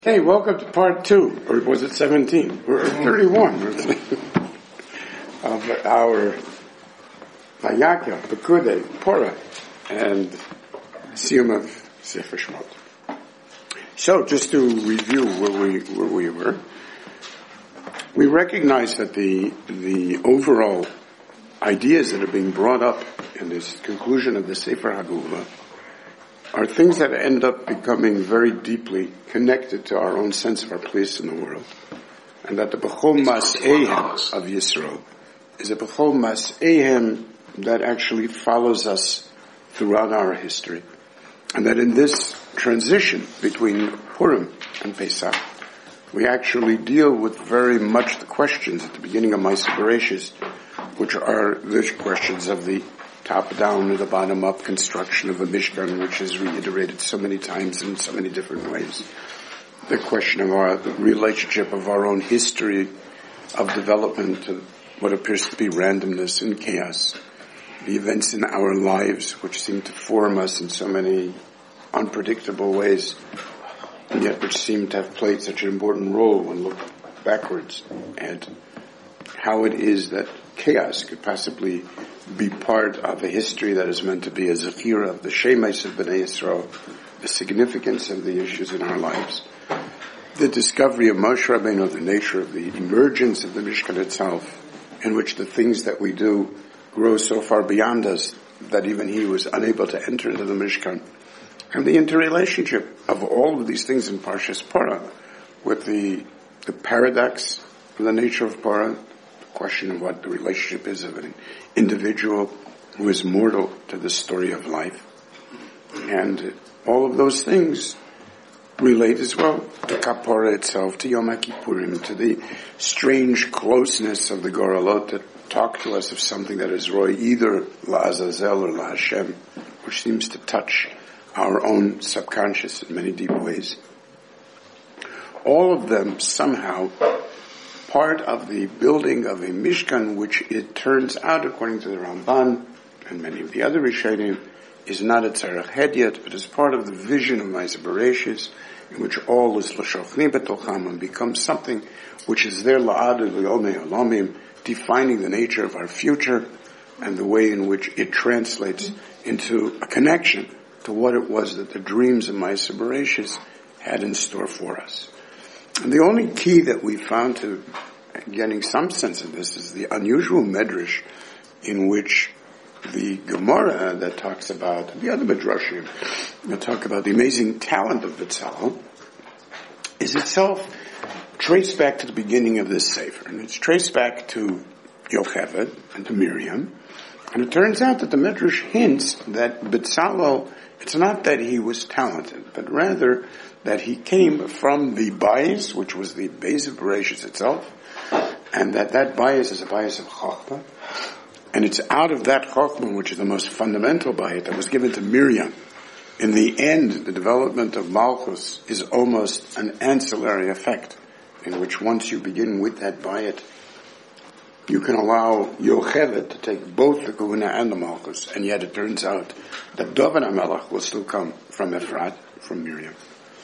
Hey, welcome to part 2, or was it 17? We're at 31 of our Vayakya, Pekudei, Porah, and Siyum of Sefer Shemot. So, just to review where we were, we recognize that the overall ideas that are being brought up in this conclusion of the Sefer Hagula are things that end up becoming very deeply connected to our own sense of our place in the world. And that the B'chol Mas'ehem of Yisrael is a B'chol Mas'ehem that actually follows us throughout our history. And that in this transition between Purim and Pesach, we actually deal with very much the questions at the beginning of Ma'aseh Bereishis, which are the questions of the top-down or the bottom-up construction of a Mishkan, which is reiterated so many times in so many different ways. The question of the relationship of our own history of development to what appears to be randomness and chaos. The events in our lives which seem to form us in so many unpredictable ways, and yet which seem to have played such an important role when looked backwards, and how it is that chaos could possibly be part of a history that is meant to be a zechira of the shemais of Bnei Yisrael, the significance of the issues in our lives, the discovery of Moshe Rabbeinu, the nature of the emergence of the Mishkan itself, in which the things that we do grow so far beyond us that even he was unable to enter into the Mishkan, and the interrelationship of all of these things in Parshas Porah with the paradox of the nature of Porah, question of what the relationship is of an individual who is mortal to the story of life. And all of those things relate as well to Kapora itself, to Yom HaKippurim, to the strange closeness of the Goralot that talk to us of something that is Roy, either La'azazel or LaHashem, which seems to touch our own subconscious in many deep ways. All of them somehow part of the building of a Mishkan, which it turns out, according to the Ramban and many of the other Rishonim, is not a tzarech hedyet, but is part of the vision of Ma'aseh Bereishis, in which all is l'shochni b'tolcham and becomes something which is there la'ad l'yomei olamim, defining the nature of our future and the way in which it translates into a connection to what it was that the dreams of Ma'aseh Bereishis had in store for us. And the only key that we found to getting some sense of this is the unusual medrash in which the Gemara that talks about, the other medrashim that talk about the amazing talent of Betzalel is itself traced back to the beginning of this Sefer. And it's traced back to Yocheved and to Miriam. And it turns out that the medrash hints that Betzalel, it's not that he was talented, but rather that he came from the bias, which was the base of Bereishis itself, and that bias is a bias of Chochmah, and it's out of that Chochmah, which is the most fundamental bias that was given to Miriam. In the end, the development of Malchus is almost an ancillary effect, in which once you begin with that bias, you can allow Yocheved to take both the Kahuna and the Malchus, and yet it turns out that David HaMelech will still come from Ephrat, from Miriam.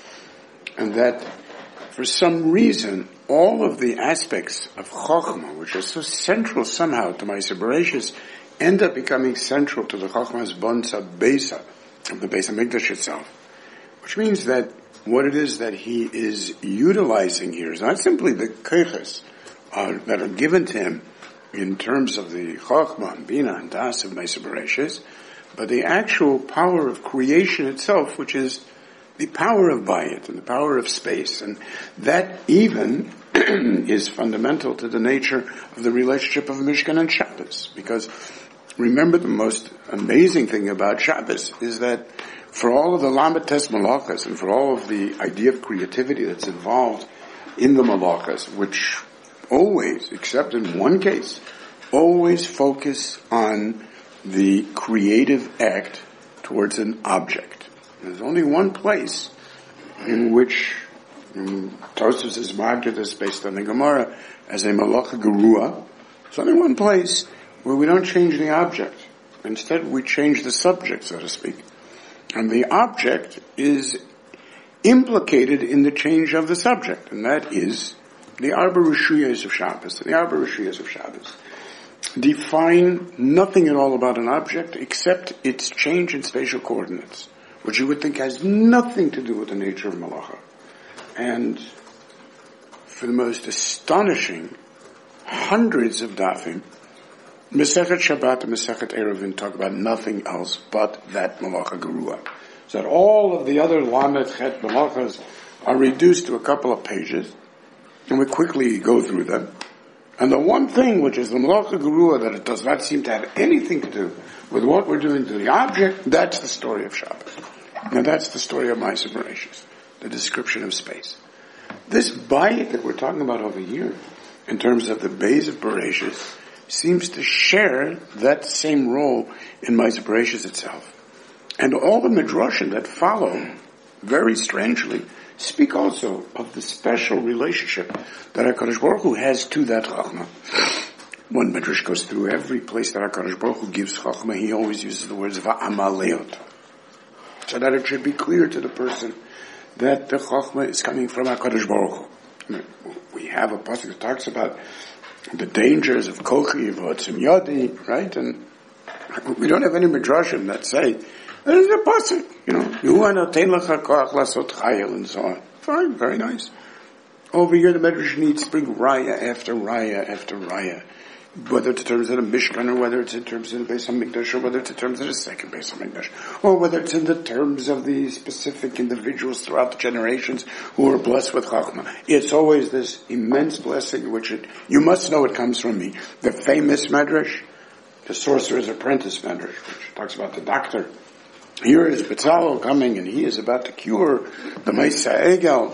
And that, for some reason, all of the aspects of Chochmah, which are so central somehow to Ma'aseh Bereishis, end up becoming central to the Chochmah's Bonsa Beisa, of the Beis HaMikdash itself. Which means that what it is that he is utilizing here is not simply the keiches that are given to him in terms of the Chochmah and Bina and Das of Ma'aseh Bereishis, but the actual power of creation itself, which is the power of Bayit and the power of space. And that even is fundamental to the nature of the relationship of Mishkan and Shabbos. Because remember, the most amazing thing about Shabbos is that for all of the Lamed Tes Malachas and for all of the idea of creativity that's involved in the Malachas, which always, except in one case, always focus on the creative act towards an object. There's only one place in which Tosfos is marked as based on the Gemara as a malacha gerua. There's only one place where we don't change the object. Instead, we change the subject, so to speak. And the object is implicated in the change of the subject, and that is the Arba Rishuyos of Shabbos. The Arba Rishuyos of Shabbos define nothing at all about an object except its change in spatial coordinates, which you would think has nothing to do with the nature of Malacha. And for the most astonishing hundreds of dafim, Masechet Shabbat and Masechet Eruvin talk about nothing else but that Malacha Gerua. So that all of the other Lamed Chet Malachas are reduced to a couple of pages, and we quickly go through them. And the one thing, which is the Malacha Gerua, that it does not seem to have anything to do with what we're doing to the object, that's the story of Shabbos. And that's the story of Ma'aser Bereishis, the description of space. This bayit that we're talking about over here, in terms of the Beis of Bereishis, seems to share that same role in Ma'aser Bereishis itself. And all the midrashim that follow, very strangely, speak also of the special relationship that HaKadosh Baruch Hu has to that Chachma. One midrash goes through every place that HaKadosh Baruch Hu gives Chachma, he always uses the words Va'amaleot, so that it should be clear to the person that the Chachma is coming from HaKadosh Baruch Hu. We have a pasuk that talks about the dangers of Kochi, V'otzim Yodi, right? And we don't have any midrashim that say, there's a pasuk, Yehu noten lecha koach lasot chayil, and so on. Fine, very nice. Over here, the Medrash needs to bring raya after raya after raya, whether it's in terms of the Mishkan, or whether it's in terms of the Beis HaMikdash, or whether it's in terms of the second Beis HaMikdash, or whether it's in the terms of the specific individuals throughout the generations who are blessed with Chachma. It's always this immense blessing, which you must know it comes from me. The famous Medrash, the Sorcerer's Apprentice Medrash, which talks about the doctor. Here is Betzalel coming, and he is about to cure the Meisa Egel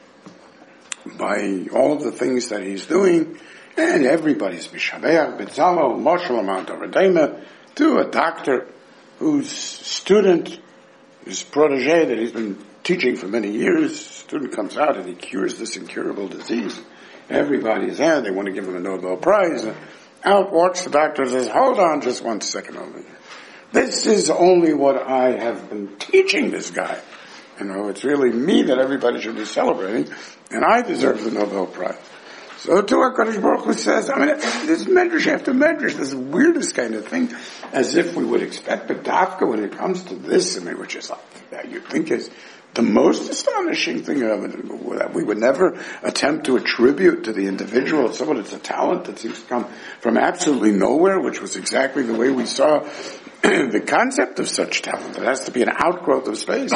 by all of the things that he's doing, and everybody's Mishabeach Betzalel, Moshe Lamont Redeemer, to a doctor whose student, his protege that he's been teaching for many years, student comes out and he cures this incurable disease. Everybody's there, they want to give him a Nobel Prize, and out walks the doctor and says, hold on just 1 second over here. This is only what I have been teaching this guy. It's really me that everybody should be celebrating, and I deserve the Nobel Prize. So to HaKadosh Baruch Hu says, this medrash after medrash, this weirdest kind of thing, as if we would expect, but Dafka, when it comes to this, which is that you think is the most astonishing thing of it, that we would never attempt to attribute to the individual. Someone, it's a talent that seems to come from absolutely nowhere, which was exactly the way we saw the concept of such talent. It has to be an outgrowth of space.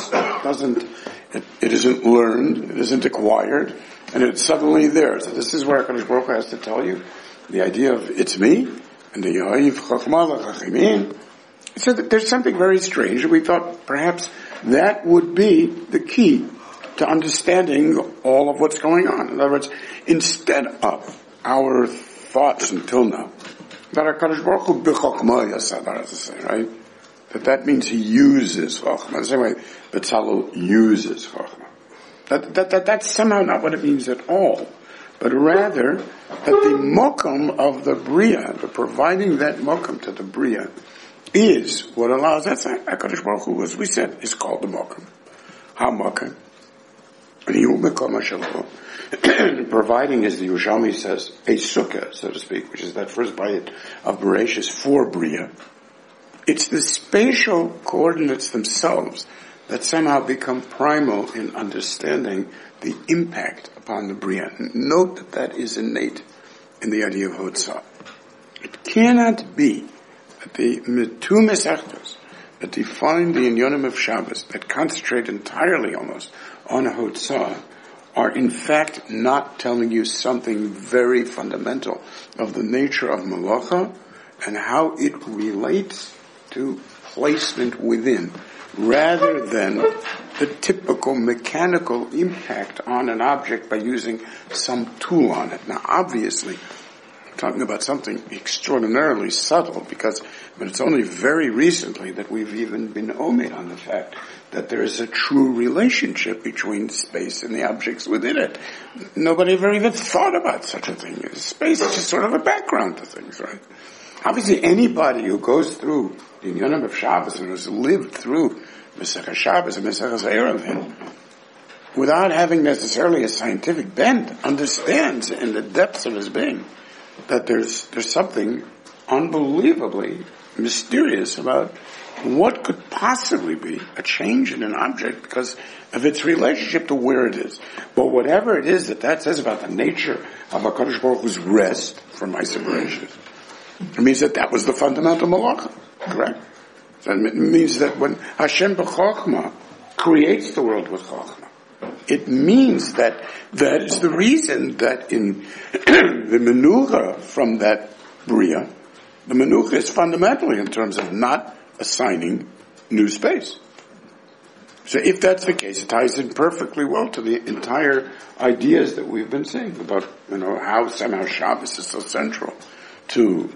It isn't learned, it isn't acquired, and it's suddenly there. So this is where HaKadosh Baruch Hu has to tell you the idea of it's me, and the Yahiv Chachma L'Chachimin. So there's something very strange, and we thought perhaps that would be the key to understanding all of what's going on. In other words, instead of our thoughts until now, that HaKadosh Baruch Hu b'chokma yasadar, as I say, right? That means he uses chokma. The same way Betzalel uses chokma. That's somehow not what it means at all. But rather, that the mokum of the Bria, the providing that mokum to the Bria, is what allows, that's HaKadosh Baruch Hu, as we said, is called the mokum. Ha-mokum. And he will become a shalom. Providing, as the Yerushalmi says, a sukkah, so to speak, which is that first bayit of Bereishis for Bria. It's the spatial coordinates themselves that somehow become primal in understanding the impact upon the Bria. Note that is innate in the idea of Hotzah. It cannot be that the two Mesechtos that define the Inyonim of Shabbos, that concentrate entirely almost on Hotzah, are in fact not telling you something very fundamental of the nature of Malacha and how it relates to placement within, rather than the typical mechanical impact on an object by using some tool on it. Now obviously, I'm talking about something extraordinarily subtle, because it's only very recently that we've even been omed on the fact that there is a true relationship between space and the objects within it. Nobody ever even thought about such a thing. Space is just sort of a background to things, right? Obviously, anybody who goes through the Inyanim of Shabbos and has lived through Mesechah Shabbos and Mesechah Eruvin without having necessarily a scientific bent, understands in the depths of his being that there's something unbelievably mysterious about what could possibly be a change in an object because of its relationship to where it is. But whatever it is that says about the nature of HaKadosh Baruch Hu's rest from Ma'aseh Bereishis, it means that was the fundamental malacha, correct? It means that when Hashem b'chokhmah creates the world with chokhmah, it means that is the reason that in the menucha from that bria, the menucha is fundamentally in terms of not assigning new space. So if that's the case, it ties in perfectly well to the entire ideas that we've been saying about, how somehow Shabbos is so central to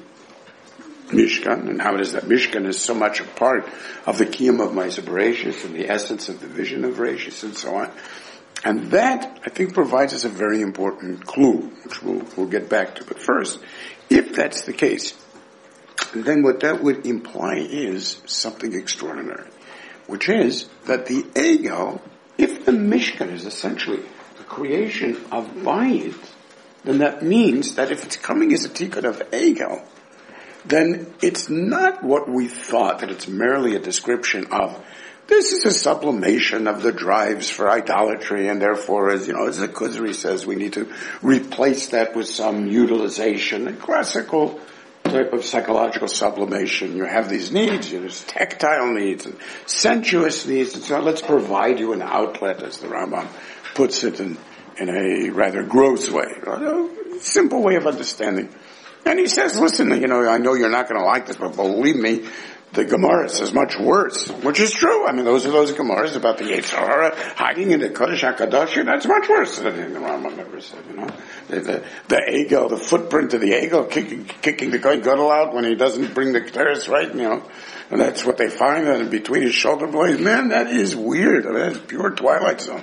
Mishkan, and how it is that Mishkan is so much a part of the kiyum of Ma'aseh Bereishis and the essence of the vision of Bereishis and so on. And that, I think, provides us a very important clue, which we'll get back to. But first, if that's the case, then what that would imply is something extraordinary, which is that the Egel, if the Mishkan is essentially the creation of Bayit, then that means that if it's coming as a tikkun of Egel, then it's not what we thought, that it's merely a description of, this is a sublimation of the drives for idolatry, and therefore, as the Kuzari says, we need to replace that with some utilization, a classical type of psychological sublimation. You have these needs, there's tactile needs, and sensuous needs, and so let's provide you an outlet, as the Rambam puts it in a rather gross way, a simple way of understanding. And he says, listen, I know you're not going to like this, but believe me, the Gemara says much worse, which is true. I mean, those Gemaras about the Yetzer Hara hiding in the Kodesh HaKadosh, that's much worse than the Rambam ever said, The Egel, the footprint of the Egel kicking the Kohen Gadol out when he doesn't bring the Keteris right, and that's what they find in between his shoulder blades. Man, that is weird. That is pure Twilight Zone,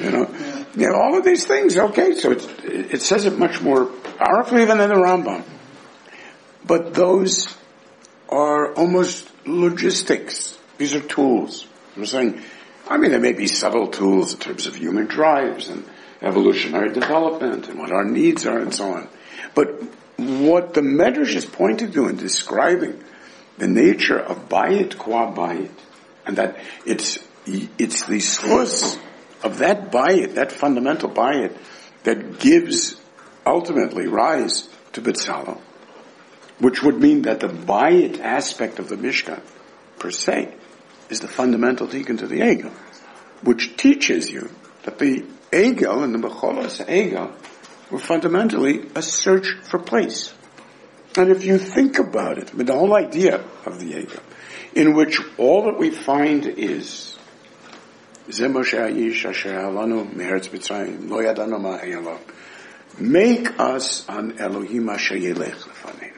all of these things, okay, so it says it much more powerfully than in the Rambam. But those are almost logistics. These are tools. I'm saying, there may be subtle tools in terms of human drives and evolutionary development and what our needs are and so on. But what the Medrash is pointing to in describing the nature of Bayit qua Bayit, and that it's the source of that Bayit, that fundamental Bayit, that gives ultimately rise to Betzalel, which would mean that the Bayit aspect of the Mishkan, per se, is the fundamental tikkun to the Egel, which teaches you that the Egel and the Mecholos Egel were fundamentally a search for place. And if you think about it, the whole idea of the Egel, in which all that we find is Ze Moshe Ha'ish Asher Halanu Me'eretz Mitzrayim Lo Yadanu Ma Hayalav, make us an Elohim Asher Yelech Lefaneinu.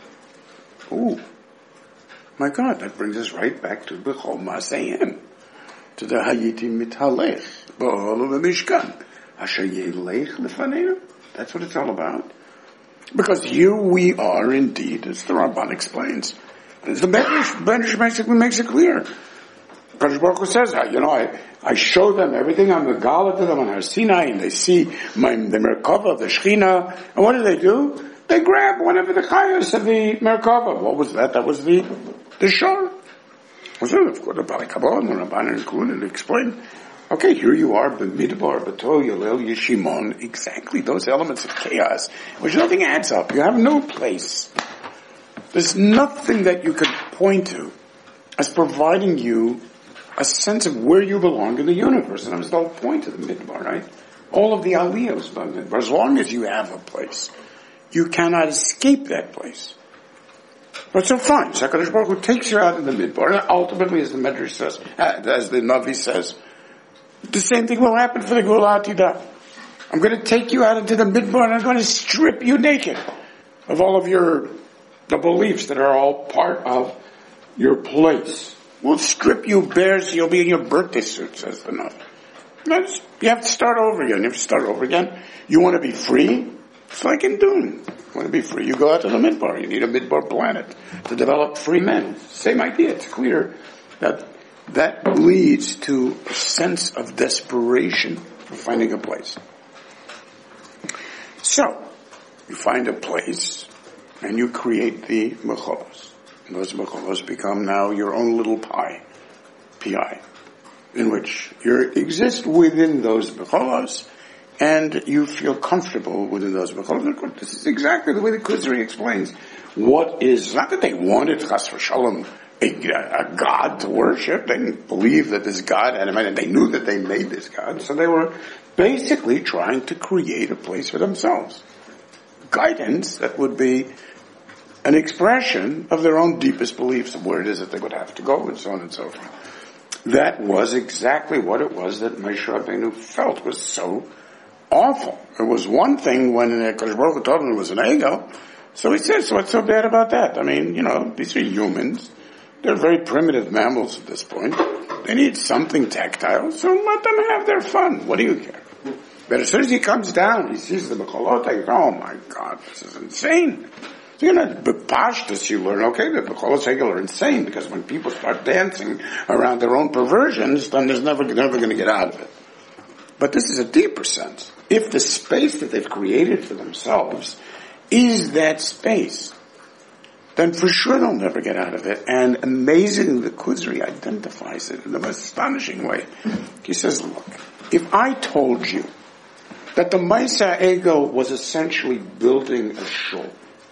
Oh, my God, that brings us right back to B'chol Ma'aseihem, to the Hayiti Mithalech, B'Ohel V'Mishkan, Asher Yelech Lefaneinu. That's what it's all about. Because here we are indeed, as the Ramban explains. As the Medrash basically makes it clear. Kadosh Baruch Hu says, I show them everything. I'm the Gala to them on Har Sinai, and they see the Merkava, the Shechina, and what do? They grab one of the chayos of the Merkava. What was that? That was the Shor. Of course, the Bali Kabbalah and the Rabbanan included explained. Okay, here you are, B'midbar, B'to, Yolel, Yeshimon, exactly those elements of chaos, which nothing adds up. You have no place. There's nothing that you could point to as providing you a sense of where you belong in the universe. And that was the whole point of the Midbar, right? All of the aliyahs by the Midbar. As long as you have a place, you cannot escape that place. But so fine, HaKadosh Baruch Hu takes you out in the Midbar, and ultimately, as the Medrash says, as the Navi says, the same thing will happen for the Gula Atidah. I'm going to take you out into the Midbar, and I'm going to strip you naked of all of the beliefs that are all part of your place. We'll strip you bare so you'll be in your birthday suit, says the Navi. You have to start over again. You want to be free? It's like in Dune. You want to be free? You go out to the Midbar. You need a Midbar planet to develop free men. Same idea. It's clear that leads to a sense of desperation for finding a place. So, you find a place, and you create the mecholos. And those mecholos become now your own little pie, P-I, in which you exist within those mecholos, and you feel comfortable within those mecholos. This is exactly the way the Kuzari explains what is, not that they wanted, chas v'shalom, a God to worship. They didn't believe that this God had a mind, and they knew that they made this God, so they were basically trying to create a place for themselves. Guidance that would be an expression of their own deepest beliefs of where it is that they would have to go, and so on and so forth. That was exactly what it was that Moshe Rabbeinu felt was so awful. It was one thing when Kadosh Baruch Hu told him it was an ego, so he says, so what's so bad about that? I mean, these are humans. They're very primitive mammals at this point. They need something tactile, so let them have their fun. What do you care? But as soon as he comes down, he sees the Mecholot, he goes, oh my God, this is insane. So you're not bepashtus, you learn, okay, the Mecholot Hegel are insane, because when people start dancing around there's own perversions, then there's never going to get out of it. But this is a deeper sense. If the space that they've created for themselves is that space, then for sure they'll never get out of it. And amazingly, the Kuzari identifies it in the most astonishing way. He says, look, if I told you that the Maisa Ego was essentially building a shul,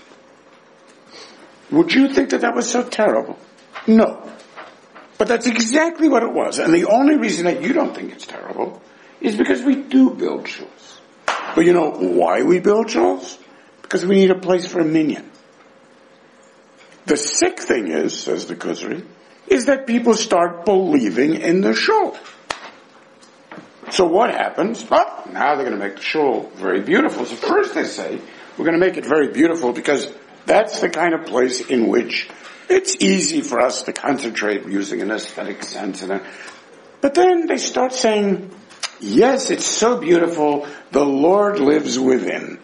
would you think that that was so terrible? No. But that's exactly what it was. And the only reason that you don't think it's terrible is because we do build shuls. But you know why we build shuls? Because we need a place for a minyan. The sick thing is, says the Kuzari, is that people start believing in the shul. So what happens? Oh, now they're going to make the shul very beautiful. So first they say, we're going to make it very beautiful because that's the kind of place in which it's easy for us to concentrate using an aesthetic sense. But then they start saying, yes, it's so beautiful, the Lord lives within.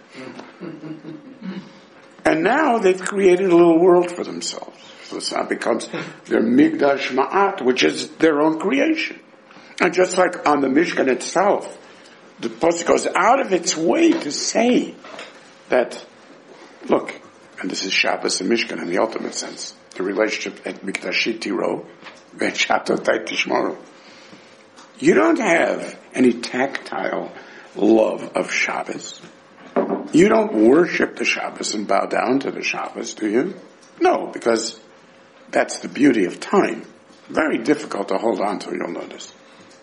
And now they've created a little world for themselves. So this now becomes their Migdash Ma'at, which is their own creation. And just like on the Mishkan itself, the Pasuk goes out of its way to say that, look, and this is Shabbos and Mishkan in the ultimate sense, the relationship at Mikdashit Tiro, Ve'chatot Tishmaru. You don't have any tactile love of Shabbos. You don't worship the Shabbos and bow down to the Shabbos, do you? No, because that's the beauty of time. Very difficult to hold on to, you'll notice.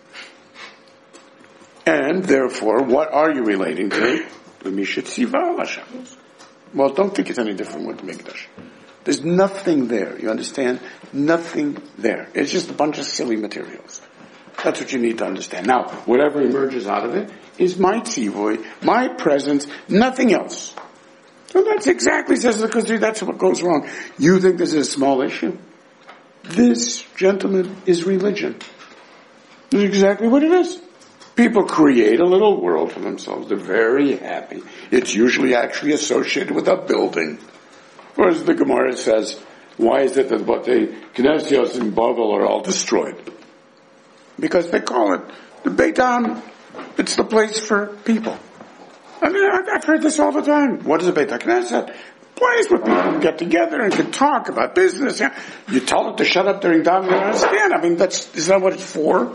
And therefore, what are you relating to? The Mishat Siva Shabbos. Well, don't think it's any different with the Mikdash. There's nothing there, you understand? Nothing there. It's just a bunch of silly materials. That's what you need to understand. Now, whatever emerges out of it is my tzivoy, my presence, nothing else. So that's exactly, says the Kuzari, that's what goes wrong. You think this is a small issue? This, gentlemen, is religion. This is exactly what it is. People create a little world for themselves. They're very happy. It's usually actually associated with a building. Whereas the Gemara says, why is it that what the Knesios in Bavel are all destroyed? Because they call it the Beit Ha'am. It's the place for people. I mean, I've heard this all the time. What is a Beit HaKnesset? A place where people get together and can talk about business. Yeah. You tell them to shut up during davening, you don't understand. I mean, is that what it's for?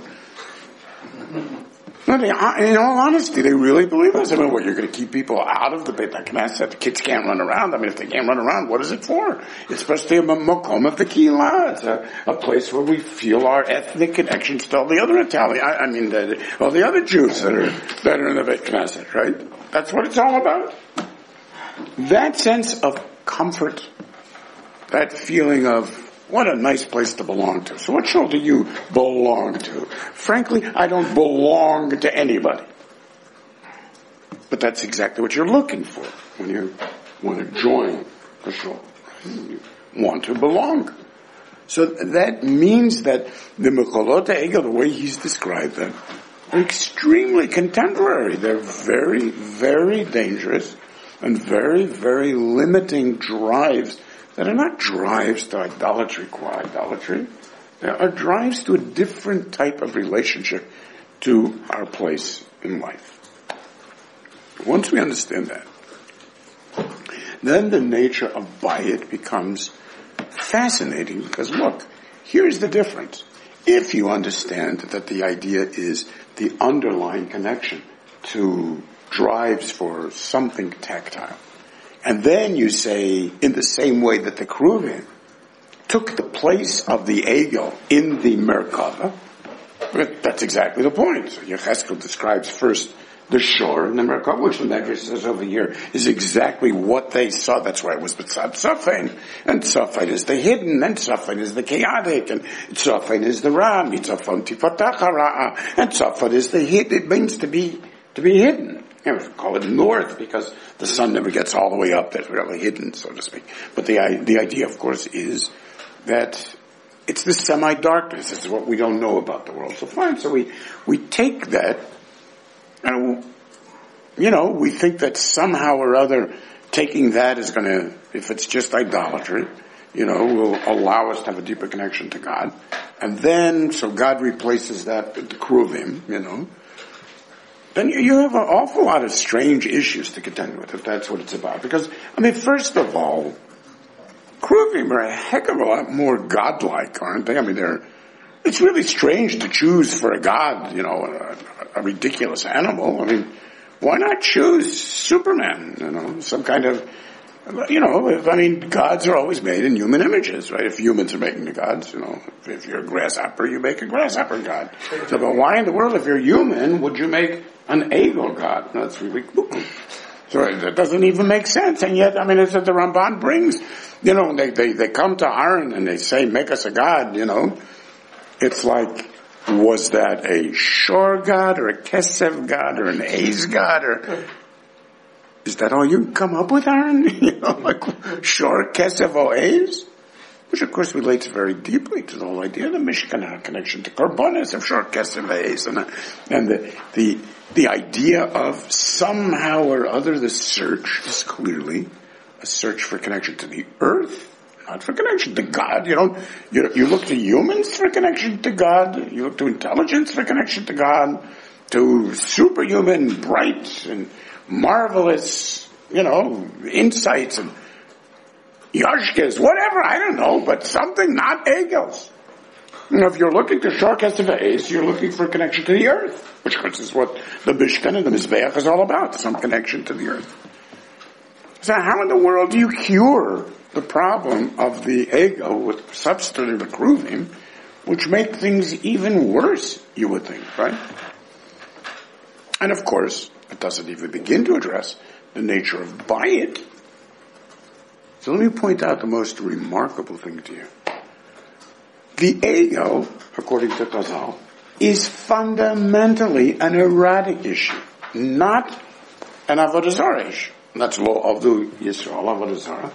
No, in all honesty, they really believe this. I mean, what, you're going to keep people out of the Beit HaKnesset? The kids can't run around. I mean, if they can't run around, what is it for? It's supposed to be a makom of the kihila. It's a place where we feel our ethnic connections to all the other Italian, all the other Jews that are in the Beit HaKnesset, right? That's what it's all about. That sense of comfort, that feeling of, what a nice place to belong to. So what shul do you belong to? Frankly, I don't belong to anybody. But that's exactly what you're looking for when you want to join a shul. You want to belong. So that means that the Mecholot Hegel, the way he's described them, are extremely contemporary. They're very, very dangerous and very, very limiting drives that are not drives to idolatry qua idolatry. They are drives to a different type of relationship to our place in life. Once we understand that, then the nature of Bayit becomes fascinating, because look, here's the difference. If you understand that the idea is the underlying connection to drives for something tactile, and then you say, in the same way that the Kruvim took the place of the Egel in the Merkava, that's exactly the point. So Yecheskel describes first the shore in the Merkava, which the Medrash says over here is exactly what they saw. That's why it was B'tzad Tzafein, and Tzafein is the hidden, and Tzafein is the chaotic, and Tzafein is the Ra, Mitzafon Tifatach HaRa'a, and Tzafein is the hidden. It means to be hidden. We call it north because the sun never gets all the way up. That's really hidden, so to speak. But the idea, of course, is that it's the semi-darkness. It's what we don't know about the world. So fine. So we take that, and we think that somehow or other taking that is going to, if it's just idolatry, will allow us to have a deeper connection to God. And then, so God replaces that with the Kruvim, then you have an awful lot of strange issues to contend with, if that's what it's about. Because, first of all, Kruvim are a heck of a lot more godlike, aren't they? It's really strange to choose for a god, a ridiculous animal. Why not choose Superman, some kind of, gods are always made in human images, right? If humans are making the gods, if you're a grasshopper, you make a grasshopper god. So, but why in the world, if you're human, would you make an Egel god? That's really cool. So it doesn't even make sense. And yet, it's what the Ramban brings. They come to Aaron and they say, make us a god, It's like, was that a Shor god or a Kesev god or an Eiz god, or is that all you come up with, Aaron? Shor, Kesev, or Eiz? Which of course relates very deeply to the whole idea of the Mishkan, connection to Karbonis of Shor, Kesev, Eiz, and the idea of somehow or other the search is clearly a search for connection to the earth, not for connection to God. You look to humans for connection to God. You look to intelligence for connection to God, to superhuman, bright, and marvelous, insights and yashkas, whatever, I don't know, but something not Egels. If you're looking to Shor Kesev Eiz, you're looking for a connection to the earth, which of course is what the Mishkan and the Mizbeach is all about, some connection to the earth. So how in the world do you cure the problem of the Egel with substituting the Kruvim, which make things even worse, you would think, right? And of course, it doesn't even begin to address the nature of Bayit. So let me point out the most remarkable thing to you. The Egel, according to Chazal, is fundamentally an erotic issue, not an Avodah Zarah issue. That's law of the Yisrael, Avodah Zarah.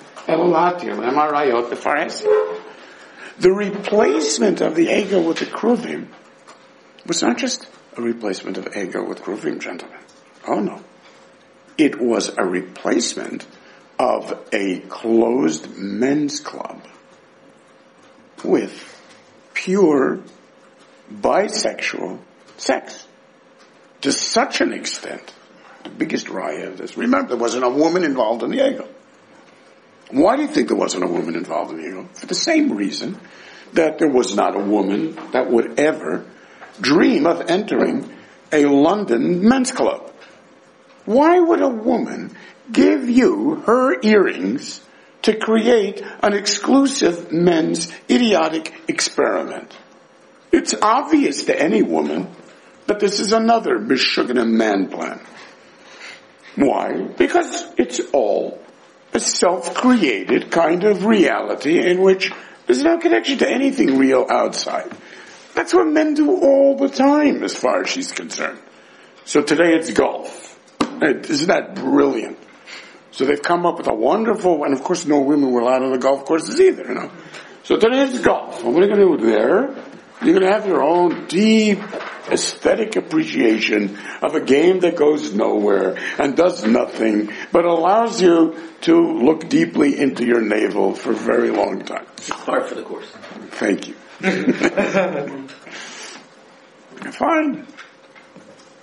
The replacement of the Egel with the Kruvim was not just a replacement of Egel with Kruvim, gentlemen. Oh no. It was a replacement of a closed men's club with pure bisexual sex. To such an extent, the biggest raya of this, remember, there wasn't a woman involved in the Egel. Why do you think there wasn't a woman involved in the Egel? For the same reason that there was not a woman that would ever dream of entering a London men's club. Why would a woman give you her earrings to create an exclusive men's idiotic experiment? It's obvious to any woman that this is another Meshuggah man plan. Why? Because it's all a self-created kind of reality in which there's no connection to anything real outside. That's what men do all the time, as far as she's concerned. So today it's golf. Isn't that brilliant? So they've come up with a wonderful, and of course no women were allowed on the golf courses either, So today it's golf. And what are you going to do there? You're going to have your own deep aesthetic appreciation of a game that goes nowhere and does nothing, but allows you to look deeply into your navel for a very long time. Par for the course. Thank you. Fine.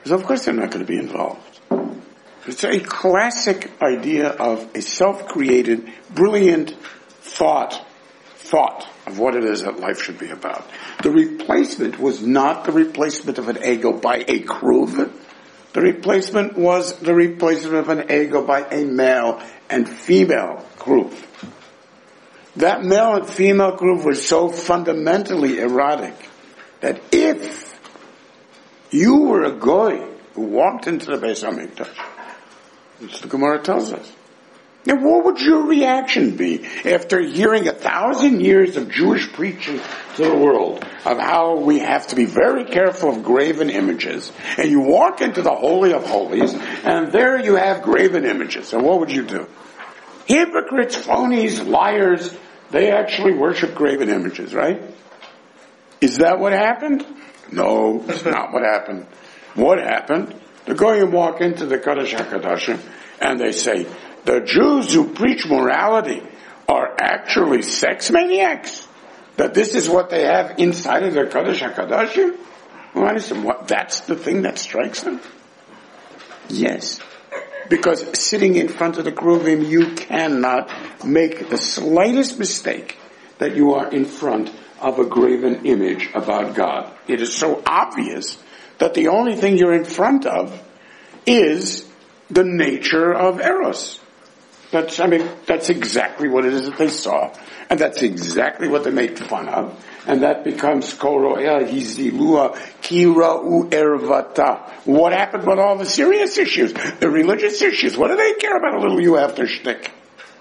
So of course they're not going to be involved. It's a classic idea of a self-created, brilliant thought of what it is that life should be about. The replacement was not the replacement of an ego by a kruv. The replacement was the replacement of an ego by a male and female kruv. That male and female kruv were so fundamentally erotic that if you were a goy who walked into the Beis HaMikdash, which the Gemara tells us, now what would your reaction be after hearing 1,000 years of Jewish preaching to the world of how we have to be very careful of graven images, and you walk into the Holy of Holies, and there you have graven images, and what would you do? Hypocrites, phonies, liars, they actually worship graven images, right? Is that what happened? No, it's not what happened. What happened? The Goyim walk into the Kodesh HaKadoshim, and they say, the Jews who preach morality are actually sex maniacs. That this is what they have inside of their Kodesh HaKadoshim? Well, I said, what, that's the thing that strikes them? Yes. Because sitting in front of the Kruvim, you cannot make the slightest mistake that you are in front of a graven image about God. It is so obvious that the only thing you're in front of is the nature of Eros. That's exactly what it is that they saw. And that's exactly what they made fun of. And that becomes Koro'el Hizilua Kira'u Ervata. What happened with all the serious issues? The religious issues. What do they care about a little you after shtick?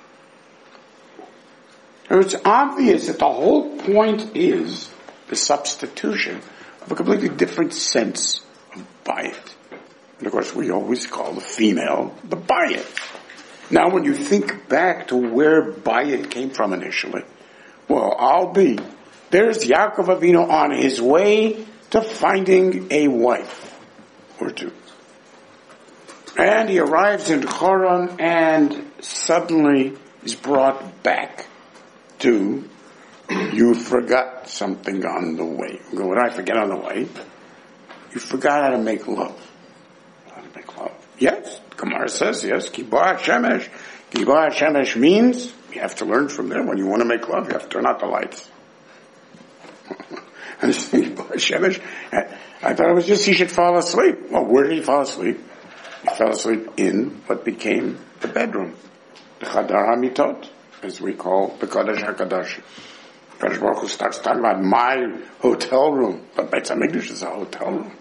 It's obvious that the whole point is the substitution of a completely different sense of bayit. And of course we always call the female the bayit. Now when you think back to where bayit came from initially, well, there's Yaakov Avinu on his way to finding a wife or two. And he arrives in Choron and suddenly is brought back to, you forgot something on the way. What did I forget on the way? You forgot how to make love. How to make love. Yes, Gemara says, yes, Kibbah Shemesh. Kibbah Shemesh means, you have to learn from there, when you want to make love, you have to turn out the lights. And Kibbah Shemesh, I thought it was just he should fall asleep. Well, where did he fall asleep? He fell asleep in what became the bedroom. The Chadar HaMitot, as we call the Kodesh HaKadosh. Kodesh Baruch Hu starts talking about my hotel room, but Beis HaMikdash is a hotel room.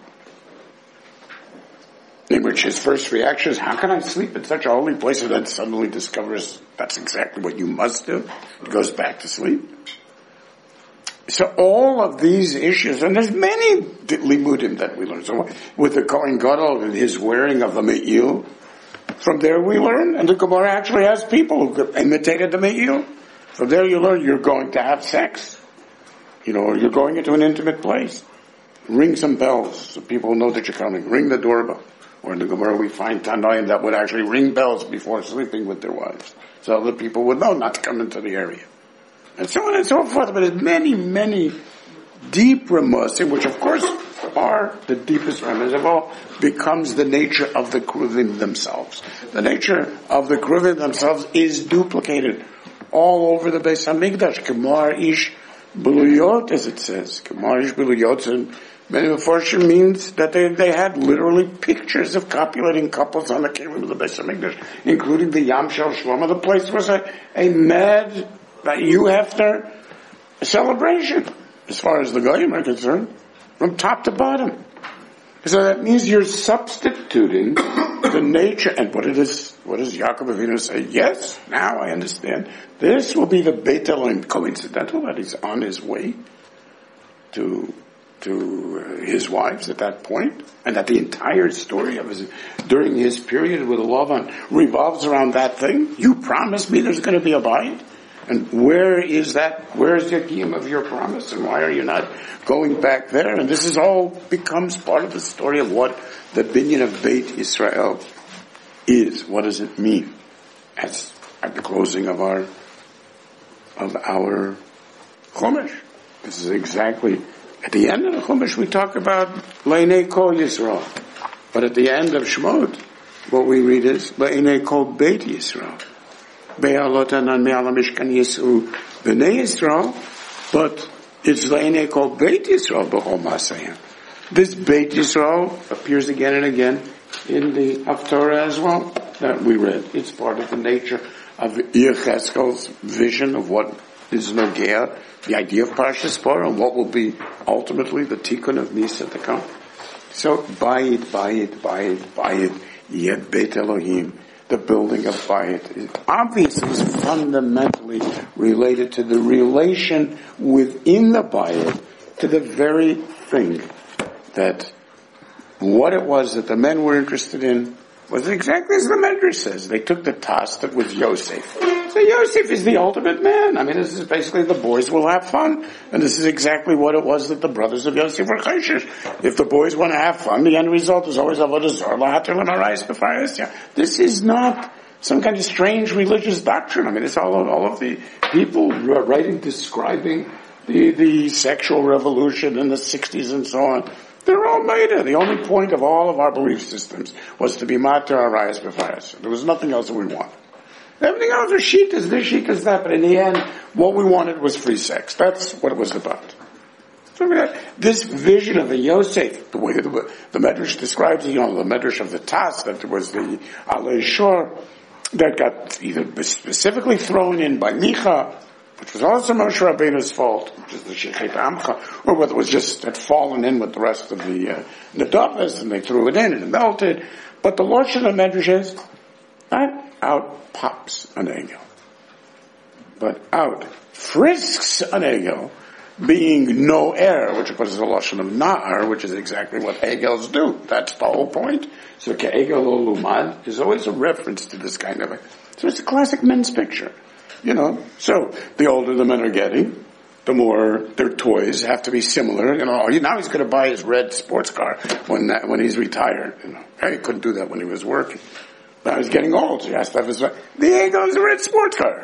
In which his first reaction is, how can I sleep in such a holy place? And then suddenly discovers that's exactly what you must do. He goes back to sleep. So all of these issues, and there's many limudim that we learn. So with the Kohen Gadol and his wearing of the me'il, from there we learn, and the Gemara actually has people who imitated the me'il. From there you learn you're going to have sex. Or you're going into an intimate place. Ring some bells so people know that you're coming. Ring the doorbell. Or in the Gemara we find Tanoim that would actually ring bells before sleeping with their wives. So other people would know not to come into the area. And so on and so forth. But there's many, many deep remusim, which of course are the deepest remedies of all, becomes the nature of the Kruvim themselves. The nature of the Kruvim themselves is duplicated all over the Beis HaMikdash. Kemar ish buluyot, as it says. Kemar ish buluyot, and many Mefarshim means that they had literally pictures of copulating couples on the kelim of the Beis HaMikdash, including the Yam Shel Shlomo. The place was a mad, after celebration, as far as the Goyim are concerned, from top to bottom. So that means you're substituting the nature, and what does Yaakov Avinu say? Yes, now I understand. This will be the Beit Elohim. Coincidental that he's on his way to his wives at that point, and that the entire story of during his period with Lavan revolves around that thing. You promised me there's going to be a bayit, and where is that? Where is the kiyum of your promise, and why are you not going back there? And this is all becomes part of the story of what the binyan of Beit Yisrael is. What does it mean? As at the closing of our Chumash, this is exactly. At the end of the Chumash, we talk about Leinei Kol Yisrael. But at the end of Shemot, what we read is, Ba'inei kol Beit Yisrael. Be'alotanan me'ala mishkan Yisrael b'nei Yisrael, but it's Ba'inei kol Beit Yisrael b'chol ma'asehim. This Beit Yisrael appears again and again in the Haftorah as well, that we read. It's part of the nature of Yechezkel's vision of what is Nogea, the idea of Parshas Parah, and what will be ultimately the Tikkun of Nisa to come. So, Bayit, Yed Beit Elohim, the building of Bayit, it obviously is fundamentally related to the relation within the Bayit to the very thing that what it was that the men were interested in was exactly as the Medrash says. They took the task that was Yosef. So Yosef is the ultimate man. I mean, this is basically the boys will have fun. And this is exactly what it was that the brothers of Yosef were chayshish. If the boys want to have fun, the end result is always avodah zarah, l'marayis b'farayis. This is not some kind of strange religious doctrine. I mean, it's all of the people writing, describing the sexual revolution in the 60s and so on. They're all Maida. The only point of all of our belief systems was to be matar arayas b'farayis. There was nothing else that we wanted. Everything else was shitas, this, shitas, that, but in the end, what we wanted was free sex. That's what it was about. So this vision of the Yosef, the way that the Medrash describes it, the Medrash of the Tas, that was the Alei Shor, that got either specifically thrown in by Micha, which was also Moshe Rabbeinu's fault, which is the Shechet Amcha, or whether it was just had fallen in with the rest of the Nedavas, and they threw it in and it melted. But the Lashon of Medrash is, out pops an egel. But out frisks an egel, being no air, which of course is a Lashon of Na'ar, which is exactly what egels do. That's the whole point. So Ke'egel Lumad is always a reference to this kind of so it's a classic men's picture. So the older the men are getting, the more their toys have to be similar. Now he's going to buy his red sports car when he's retired. He couldn't do that when he was working. Now he's getting old, so he has to have his. There goes the red sports car.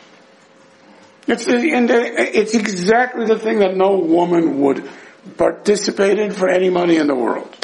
It's exactly the thing that no woman would participate in for any money in the world.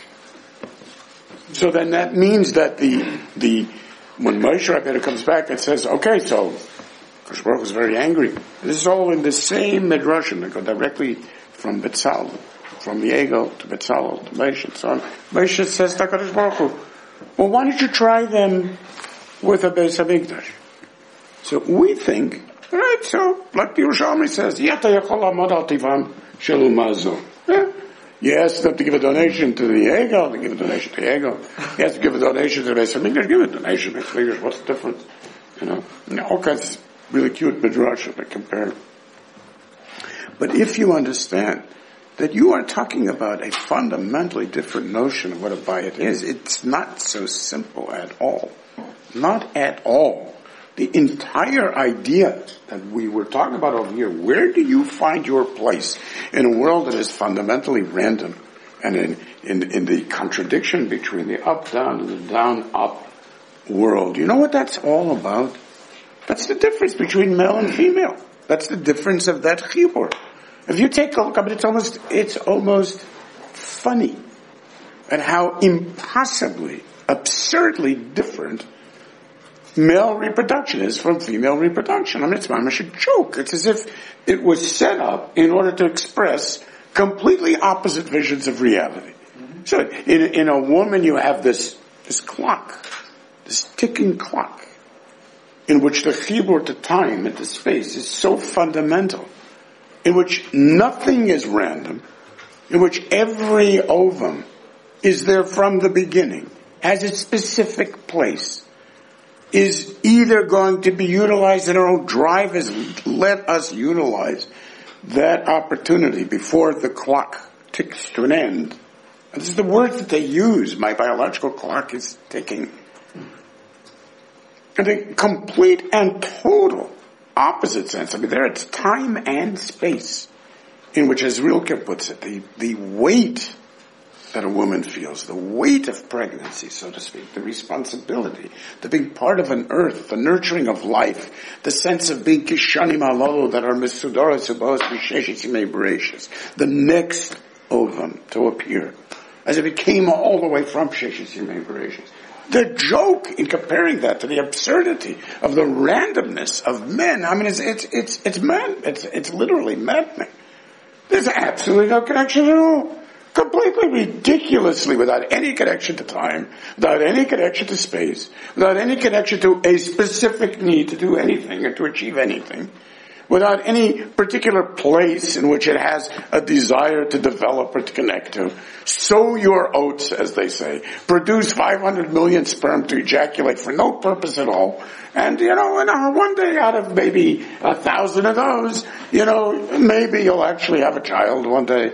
So then that means that when Moshe Rabbeinu comes back and says, okay, so Kosh Baruch was very angry. This is all in the same midrashim that go directly from Betzalel, from the Egel to Betzalel to Moshe and so on. Moshe says to Kosh Baruch Hu, well, why don't you try them with a Beis HaMikdash? So we think, right, so like the Yerushalmi says, Yata Yachol Amod Al Tivam Shelu Mazu. You ask them to give a donation to the Egel, they give a donation to the Egel. You ask to give a donation to the Beis HaMikdash, give a donation to the Beis HaMikdash. What's the difference? All kinds of really cute midrash that compare. But if you understand that you are talking about a fundamentally different notion of what a bayit is, it's not so simple at all. Not at all. The entire idea that we were talking about over here, where do you find your place in a world that is fundamentally random and in the contradiction between the up-down and the down-up world? You know what that's all about? That's the difference between male and female. That's the difference of that chibur. If you take a look, I mean, it's almost funny at how impossibly, absurdly different male reproduction is from female reproduction. I mean, it's mamish a joke. It's as if it was set up in order to express completely opposite visions of reality. Mm-hmm. So, in a woman, you have this clock, this ticking clock, in which the chibur to time and to space is so fundamental, in which nothing is random, in which every ovum is there from the beginning, has a specific place, is either going to be utilized, and our own drive has let us utilize that opportunity before the clock ticks to an end. And this is the words that they use. My biological clock is ticking. And a complete and total opposite sense. I mean, there it's time and space in which, as Rilke puts it, the weight that a woman feels, the weight of pregnancy, so to speak, the responsibility, the being part of an earth, the nurturing of life, the sense of being kishanim halalo that are mesudaras subos v'sheshis yimei bereshis, the next ovum to appear, as if it came all the way from Sheshes Yemei Bereshis. The joke in comparing that to the absurdity of the randomness of men, I mean, it's man, it's literally maddening. There's absolutely no connection at all. Completely ridiculously, without any connection to time, without any connection to space, without any connection to a specific need to do anything or to achieve anything, without any particular place in which it has a desire to develop or to connect to. Sow your oats, as they say. Produce 500 million sperm to ejaculate for no purpose at all. And, one day out of maybe 1,000 of those, maybe you'll actually have a child one day.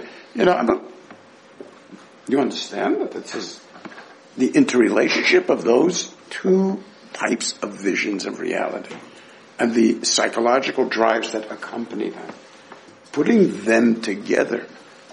You understand that this is the interrelationship of those two types of visions of reality and the psychological drives that accompany them. Putting them together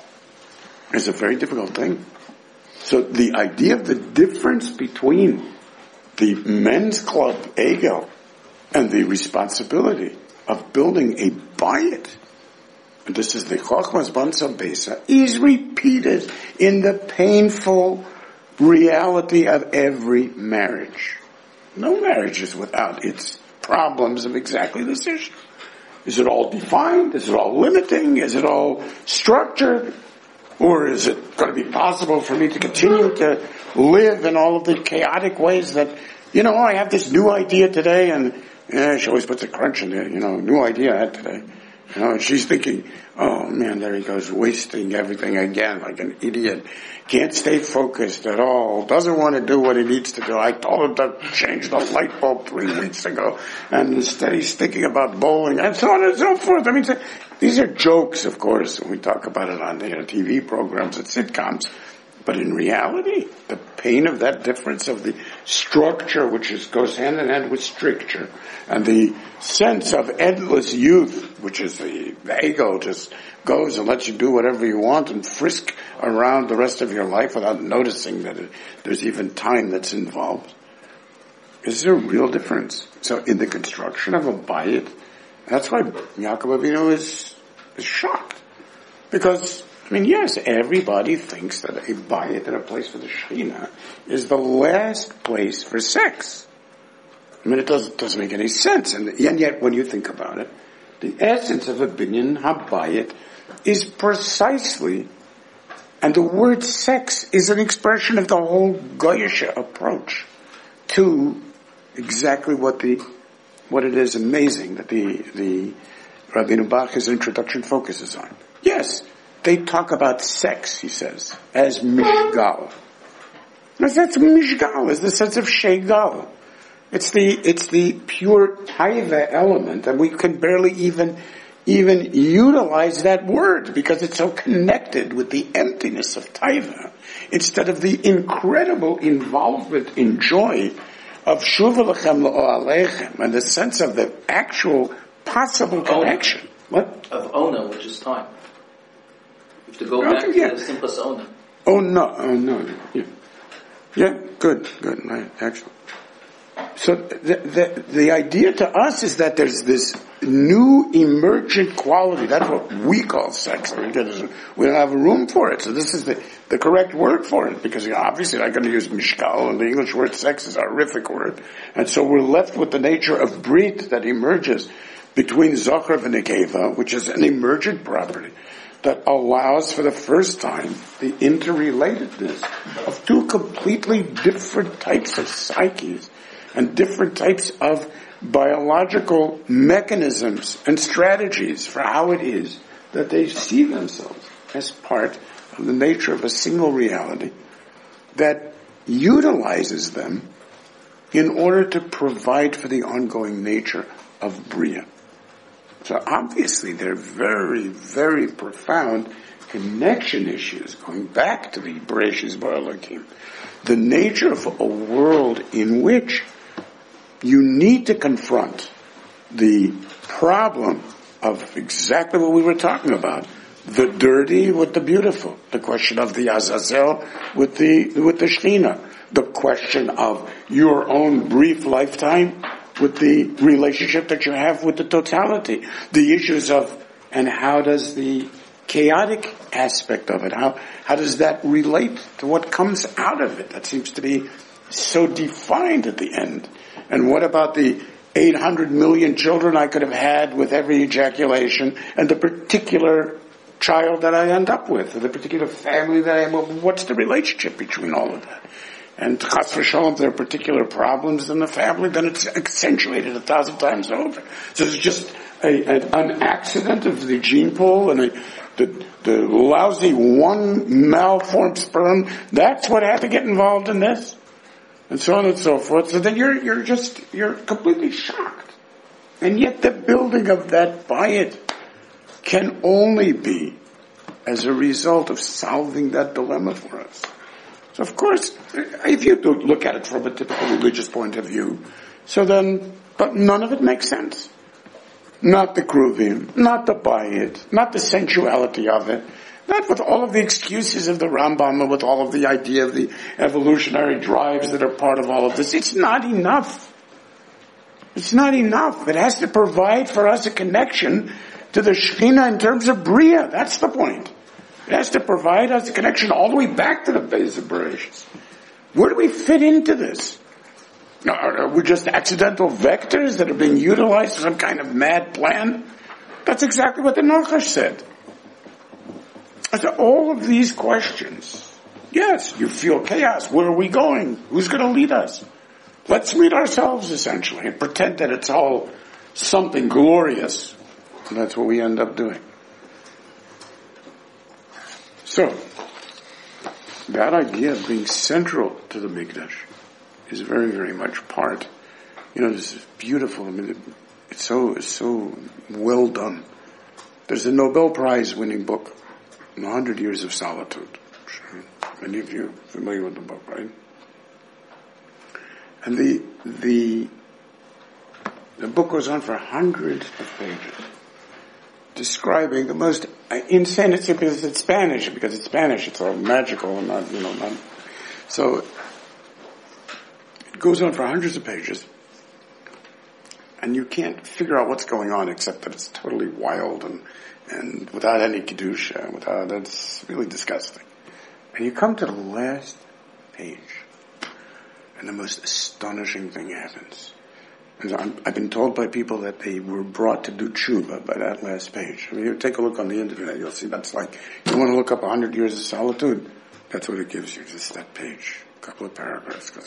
is a very difficult thing. So the idea of the difference between the men's club, ego, and the responsibility of building a bayit, and this is the Chochmas Bansa Besa, is repeated in the painful reality of every marriage. No marriage is without its problems of exactly this issue. Is it all defined? Is it all limiting? Is it all structured? Or is it going to be possible for me to continue to live in all of the chaotic ways that, I have this new idea today, and she always puts a crunch in there, new idea I had today. She's thinking, oh man, there he goes, wasting everything again like an idiot. Can't stay focused at all. Doesn't want to do what he needs to do. I told him to change the light bulb 3 weeks ago, and instead he's thinking about bowling, and so on and so forth. I mean, these are jokes, of course, when we talk about it on TV programs and sitcoms. But in reality, the pain of that difference of the structure, which goes hand in hand with stricture, and the sense of endless youth, which is the ego just goes and lets you do whatever you want and frisk around the rest of your life without noticing that there's even time that's involved. Is there a real difference? So in the construction of a bayit, that's why Yaakov Avinu is shocked. Because yes, everybody thinks that a bayit and a place for the Shekhinah is the last place for sex. It doesn't make any sense. And yet, when you think about it, the essence of a binyan habayit is precisely, and the word sex is an expression of the whole Goyisha approach to exactly what it is amazing that the Rabbeinu Bach's introduction focuses on. Yes, they talk about sex, he says, as mishgal. That's mishgal, is the sense of shegal. It's the pure taiva element, and we can barely even utilize that word because it's so connected with the emptiness of taiva, instead of the incredible involvement in joy of shuva lechem la'oalechem, and the sense of the actual possible connection. What? Of ona, which is time. To go back to the simplest ona. Oh no. Yeah, good, right, excellent. So the idea to us is that there's this new emergent quality. That's what we call sex. We don't have room for it. So this is the correct word for it, because you're obviously not going to use mishkal, and the English word sex is a horrific word. And so we're left with the nature of brit that emerges between Zohar and Nekeva, which is an emergent property that allows for the first time the interrelatedness of two completely different types of psyches and different types of biological mechanisms and strategies for how it is that they see themselves as part of the nature of a single reality that utilizes them in order to provide for the ongoing nature of Bria. So obviously there are very, very profound connection issues going back to the Bereshis Bara Elokim. The nature of a world in which you need to confront the problem of exactly what we were talking about. The dirty with the beautiful. The question of the Azazel with the Shekhinah. The question of your own brief lifetime with the relationship that you have with the totality. The issues of, and how does the chaotic aspect of it, how does that relate to what comes out of it? That seems to be so defined at the end. And what about the 800 million children I could have had with every ejaculation, and the particular child that I end up with, or the particular family that I am with? What's the relationship between all of that? And chas v'shalom, if there are particular problems in the family, then it's accentuated 1,000 times over. So it's just an accident of the gene pool and the lousy one malformed sperm. That's what had to get involved in this, and so on and so forth. So then you're completely shocked, and yet the building of that bayit can only be as a result of solving that dilemma for us. So of course, if you look at it from a typical religious point of view, but none of it makes sense. Not the Kruvim, not the bayit, not the sensuality of it, not with all of the excuses of the Rambam, and with all of the idea of the evolutionary drives that are part of all of this. It's not enough. It's not enough. It has to provide for us a connection to the Shekhinah in terms of Bria. That's the point. It has to provide us a connection all the way back to the base of Bereshit. Where do we fit into this? Are we just accidental vectors that are being utilized for some kind of mad plan? That's exactly what the Nachash said. So all of these questions, yes, you feel chaos. Where are we going? Who's going to lead us? Let's lead ourselves, essentially, and pretend that it's all something glorious. And that's what we end up doing. So, that idea of being central to the Mikdash is very, very much part. This is beautiful. It's so well done. There's a Nobel Prize winning book, 100 Years of Solitude. Many of you are familiar with the book, right? And the book goes on for hundreds of pages, describing the most insane. It's because it's Spanish. It's all magical and not. So it goes on for hundreds of pages, and you can't figure out what's going on except that it's totally wild and without any kedusha. It's really disgusting. And you come to the last page, and the most astonishing thing happens. I've been told by people that they were brought to do tshuva by that last page. You take a look on the internet, you'll see that's like, you want to look up 100 Years of Solitude? That's what it gives you, just that page, a couple of paragraphs, because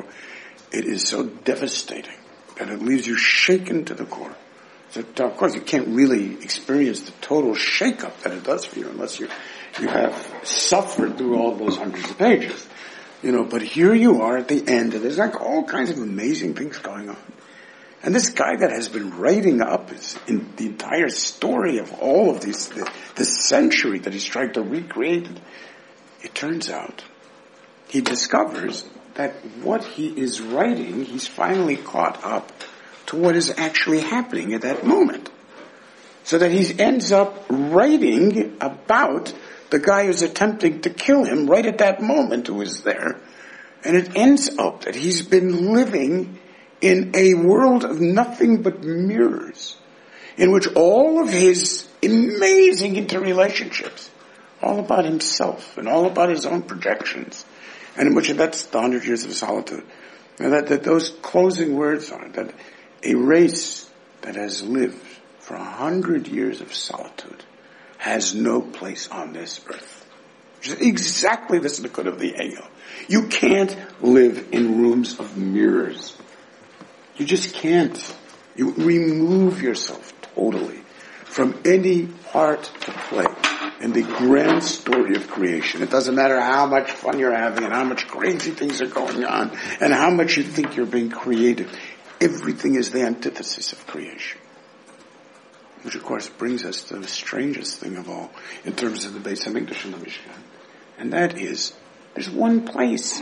it is so devastating that it leaves you shaken to the core. So, of course, you can't really experience the total shake-up that it does for you unless you have suffered through all those hundreds of pages. But here you are at the end, and there's like all kinds of amazing things going on. And this guy that has been writing up in the entire story of all of this century that he's trying to recreate, it turns out he discovers that what he is writing, he's finally caught up to what is actually happening at that moment. So that he ends up writing about the guy who's attempting to kill him right at that moment, who is there. And it ends up that he's been living in a world of nothing but mirrors, in which all of his amazing interrelationships, all about himself and all about his own projections, and in which that's the 100 Years of Solitude. And that those closing words are that a race that has lived for 100 years of solitude has no place on this earth. Which is exactly this nikud of the Egel. You can't live in rooms of mirrors. You just can't. You remove yourself totally from any part to play in the grand story of creation. It doesn't matter how much fun you're having and how much crazy things are going on and how much you think you're being creative. Everything is the antithesis of creation. Which of course brings us to the strangest thing of all in terms of the Beis HaMikdash and the Mishkan. And that is, there's one place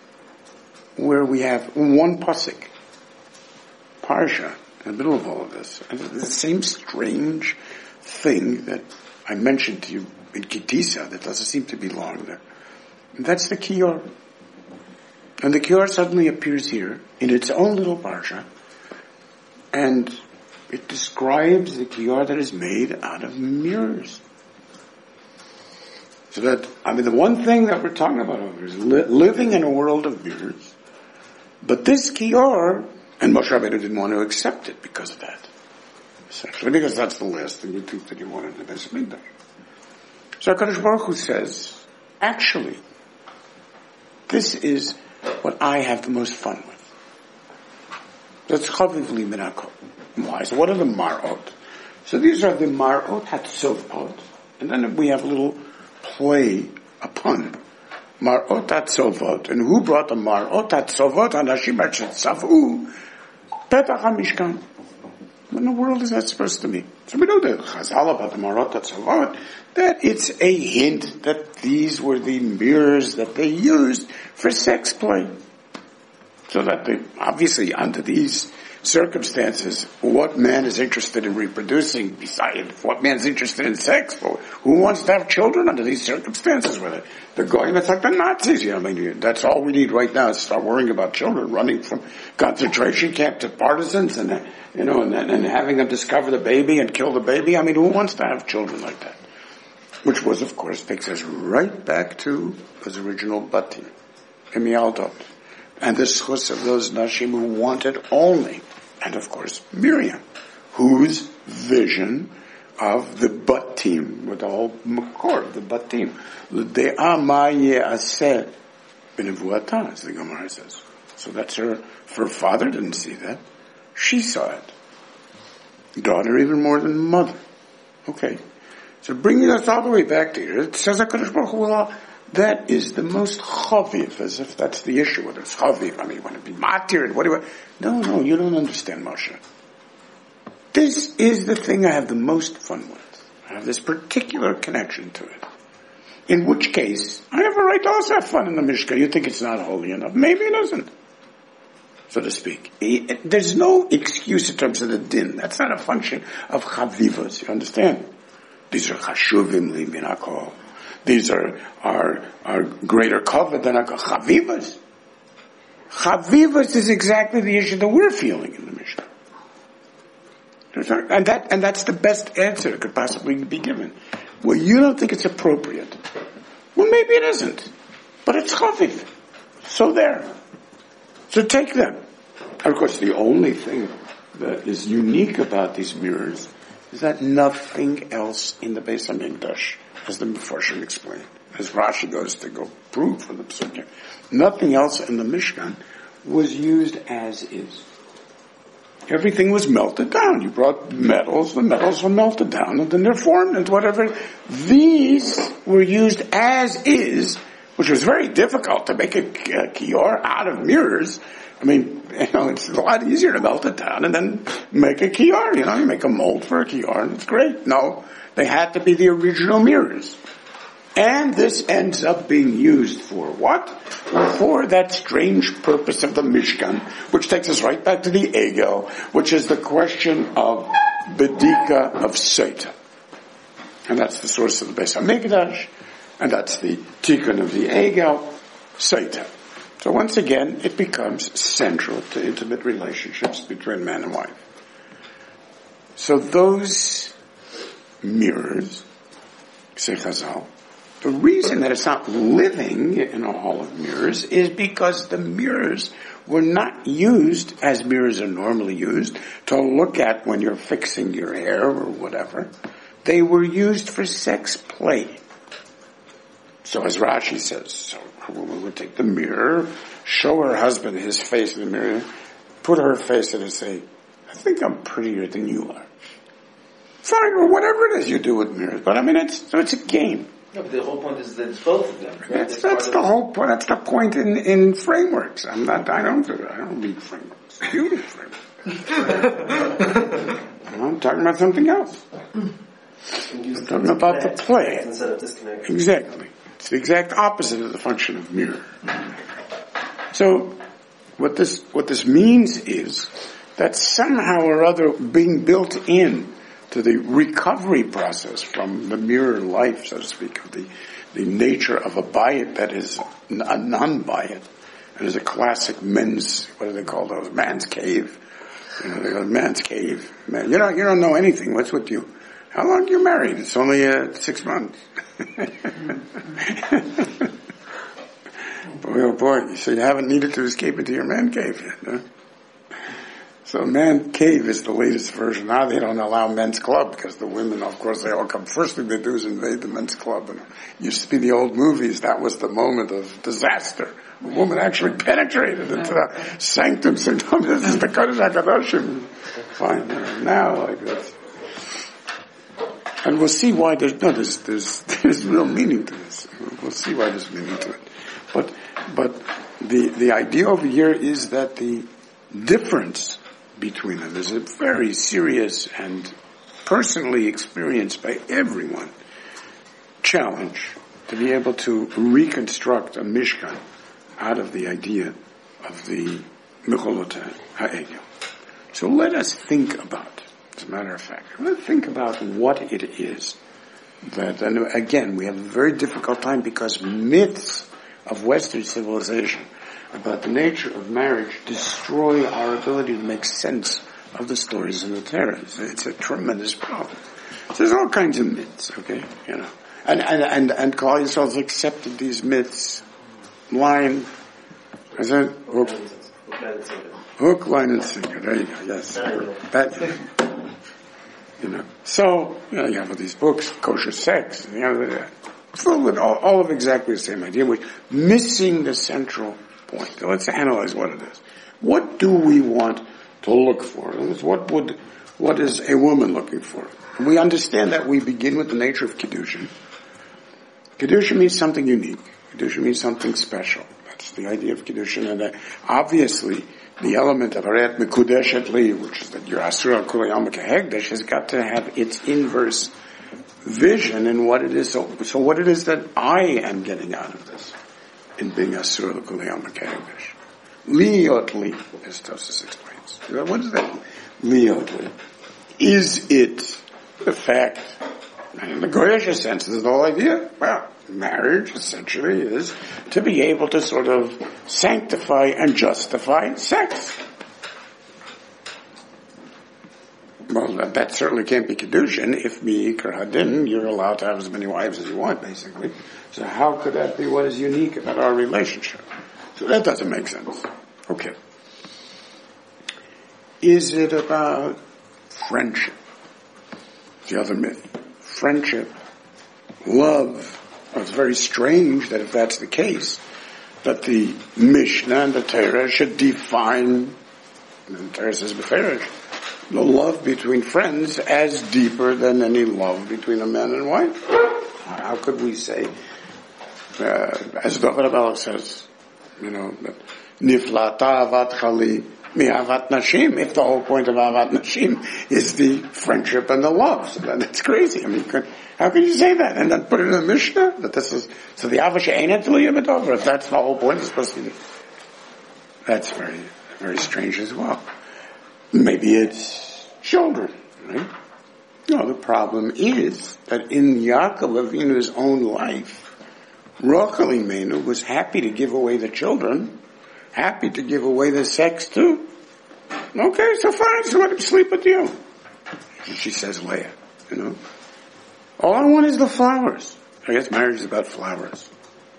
where we have one pasuk, Parsha, in the middle of all of this. And the same strange thing that I mentioned to you in Kitisa that doesn't seem to belong there. And that's the Kior. And the Kior suddenly appears here in its own little Parsha, and it describes the Kior that is made out of mirrors. So that, the one thing that we're talking about over is living in a world of mirrors. But this kior, and Moshe Rabbeinu didn't want to accept it because of that. Essentially, because that's the last thing you think that you wanted in the Beis Hamikdash. So HaKadosh Baruch Hu says, actually, this is what I have the most fun with. That's chaviv li min hakol. Why? So what are the mar'ot? So these are the mar'ot hatzovot. And then we have a little play, a pun. Mar'ot hatzovot. And who brought the mar'ot hatzovot? Hanashim shetzavu petach hamishkan. What in the world is that supposed to mean? So we know the Chazal about the Marot HaTzavot, that it's a hint that these were the mirrors that they used for sex play. So that they, obviously under these circumstances, what man is interested in reproducing besides what man is interested in sex? Who wants to have children under these circumstances with it? They're going, it's like the Nazis, that's all we need right now is start worrying about children running from concentration camp to partisans and having them discover the baby and kill the baby. Who wants to have children like that? Which was, of course, takes us right back to those original Batim, Emiyaldot, and the schus of those Nashim who wanted only, and of course, Miriam, whose vision of the Batim, with the whole Makor of the Batim, L'de'a ma ye'aseh b'nevuata, as the Gemara says. So that's her father didn't see that. She saw it. Daughter even more than mother. Okay. So bringing us all the way back to here, it says HaKadosh Baruch Hu, that is the most chaviv, as if that's the issue, whether it's chaviv, you want to be matir, No, you don't understand, Moshe. This is the thing I have the most fun with. I have this particular connection to it. In which case, I have a right to also have fun in the Mishkan. You think it's not holy enough. Maybe it isn't, so to speak. There's no excuse in terms of the din. That's not a function of chavivas, you understand? These are chashuvim li min hakol. These are greater covet than chavivas. Chavivas is exactly the issue that we're feeling in the Mishnah. And that's the best answer that could possibly be given. Well, you don't think it's appropriate. Well, maybe it isn't. But it's chaviv. So there. So take them. And of course, the only thing that is unique about these mirrors is that nothing else in the Beis Hamikdash, as the Mefarshim explained, as Rashi goes to go prove for the Psukim, nothing else in the Mishkan was used as is. Everything was melted down. You brought metals, the metals were melted down, and then they're formed into whatever. These were used as is, which was very difficult to make a kior out of mirrors. It's a lot easier to melt it down and then make a kior. You make a mold for a kior, and it's great. No, they had to be the original mirrors. And this ends up being used for what? For that strange purpose of the Mishkan, which takes us right back to the Egel, which is the question of Bedika of Seita. And that's the source of the Beis HaMikdash, and that's the Tikkun of the Egel, Seita. So once again, it becomes central to intimate relationships between man and wife. So those mirrors, say Chazal, the reason that it's not living in a hall of mirrors is because the mirrors were not used as mirrors are normally used to look at when you're fixing your hair or whatever. They were used for sex play. So as Rashi says, so a woman would take the mirror, show her husband his face in the mirror, put her face in it and say, I think I'm prettier than you are. Fine, or whatever it is you do with mirrors. But it's a game. No, but the whole point is that it's both of them. Right? That's the whole point. That's the point in frameworks. I don't read frameworks. You read frameworks. I'm talking about something else. I'm talking about the play. Instead of disconnection. Exactly. It's the exact opposite of the function of mirror. So, what this means is that somehow or other being built in to the recovery process from the mirror life, so to speak, of the nature of a bayit that is a non-bayit, and is a classic men's, what do they call those? Man's cave. They go, man's cave. Man, you don't know anything. What's with you? How long are you married? It's only 6 months. Boy, oh boy, so you haven't needed to escape into your man cave yet, huh? So man cave is the latest version. Now they don't allow men's club because the women, of course, they all come. First thing they do is invade the men's club. And it used to be the old movies. That was the moment of disaster. A woman actually penetrated into the sanctum. So no, this is the Kodesh HaKadoshim. Fine. Now, like this. And we'll see why there's real meaning to this. We'll see why there's meaning to it. But the idea over here is that the difference between them is a very serious and personally experienced by everyone challenge to be able to reconstruct a Mishkan out of the idea of the Mecholot HaEgel. So let us think about, as a matter of fact, let's think about what it is that, and again, we have a very difficult time because myths of Western civilization about the nature of marriage destroy our ability to make sense of the stories in the Torah. It's a tremendous problem. So there's all kinds of myths, okay, you know. And Klal Yisrael has accepted these myths, line, is it? Hook, line, and sinker. There you go, yes. That, you know. So, you know, you have all these books, Kosher Sex, you know, full with all of exactly the same idea. We're missing the central point. So let's analyze what it is. What do we want to look for? What is a woman looking for? And we understand that we begin with the nature of Kiddushin. Kiddushin means something unique. Kiddushin means something special. That's the idea of Kiddushin. And obviously, the element of Aret Mekudeshet Li, which is that you're Asur al Kol Hayom Kehegdesh, has got to have its inverse vision in what it is. So what it is that I am getting out of this in being Asur al Kol Hayom Kehegdesh. Liot Li, as Tosfos explains. What is that? Liot Li. Is it the fact, and in the Goyish sense, this is the whole idea? Well, marriage essentially is to be able to sort of sanctify and justify sex. Well, that certainly can't be Kiddushin. If Mi'ikar Hadin, you're allowed to have as many wives as you want, basically. So how could that be what is unique about our relationship? So that doesn't make sense. Okay. Is it about friendship? The other myth. Friendship. Love. Well, it's very strange that if that's the case, that the Mishnah and the Torah should define, and the Torah says beferish, the love between friends as deeper than any love between a man and wife. How could we say, as David HaMelech says, you know, Niflata avat chali mi'avat nashim, if the whole point of avat nashim is the friendship and the love. So that's crazy. I mean, how can you say that? And then put it in the Mishnah? That this is, so the Avash ain't to limit over. If that's the whole point, it's supposed to be, that's very, very strange as well. Maybe it's children, right? No, the problem is that in Yaakov Avinu's own life, Rachel Imenu was happy to give away the children, happy to give away the sex too. Okay, so fine, so let him sleep with you. She says, Leah, you know. All I want is the flowers. I guess marriage is about flowers.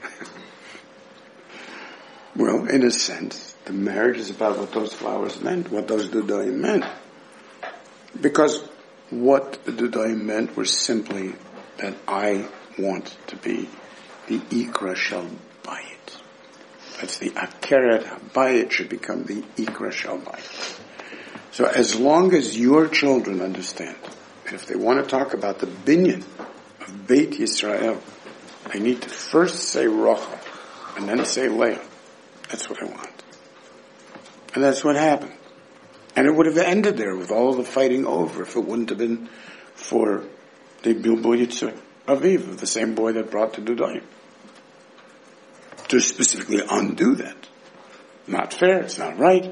Well, in a sense, the marriage is about what those flowers meant, what those dudaim meant. Because what the dudaim meant was simply that I want to be the Ikra Shel Bayit. That's the Akeret HaBayit should become the Ikra Shel Bayit. So as long as your children understand, if they want to talk about the binyan of Beit Yisrael, I need to first say Rachel and then say Leah. That's what I want. And that's what happened. And it would have ended there with all the fighting over if it wouldn't have been for the Bilbo Yitzhak Aviv, the same boy that brought the Dudayim. To specifically undo that. Not fair, it's not right.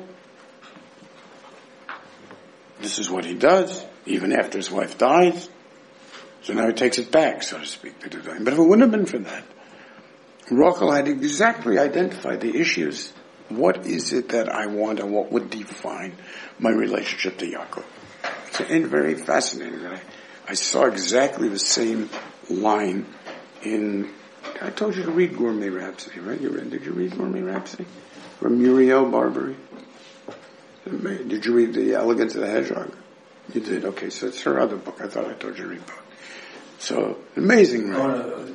This is what he does, even after his wife dies. So now he takes it back, so to speak, the Dudayim. But if it wouldn't have been for that, Rachel had exactly identified the issues. What is it that I want and what would define my relationship to Yaakov? It's very fascinating. I saw exactly the same line in, I told you to read Gourmet Rhapsody, right? Did you read Gourmet Rhapsody? From Muriel Barbary? Did you read The Elegance of the Hedgehog? You did, okay, so it's her other book. I thought I told you to read both. So, amazing, right?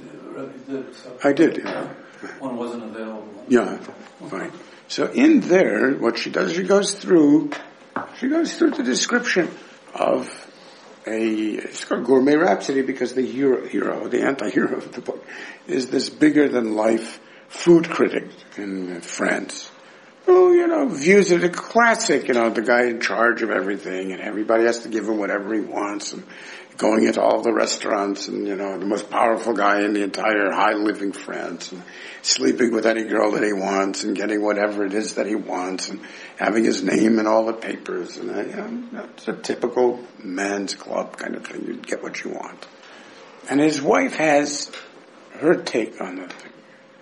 I did, yeah. One wasn't available. Yeah, fine. So in there, what she does, she goes through the description of it's called Gourmet Rhapsody because the the anti-hero of the book, is this bigger than life food critic in France who, views it as a classic, the guy in charge of everything and everybody has to give him whatever he wants and going into all the restaurants and, the most powerful guy in the entire high-living France and sleeping with any girl that he wants and getting whatever it is that he wants and having his name in all the papers. And, that's a typical man's club kind of thing. You get what you want. And his wife has her take on that thing.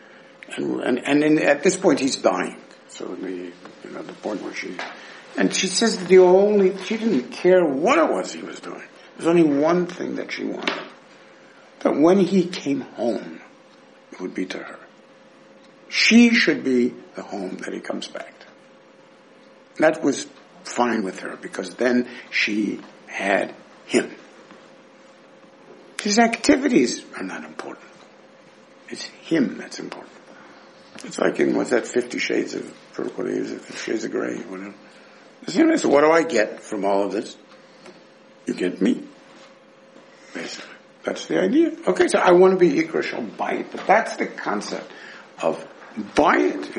And at this point he's dying. So the point where she says that she didn't care what it was he was doing. There's only one thing that she wanted. That when he came home, it would be to her. She should be the home that he comes back to. That was fine with her because then she had him. His activities are not important. It's him that's important. It's like in, what's that, 50 Shades of, what is it, 50 Shades of Grey, whatever. So what do I get from all of this? You get me. Basically. That's the idea. Okay, so I want to be Ikra Shal Bayit, but that's the concept of Bayit,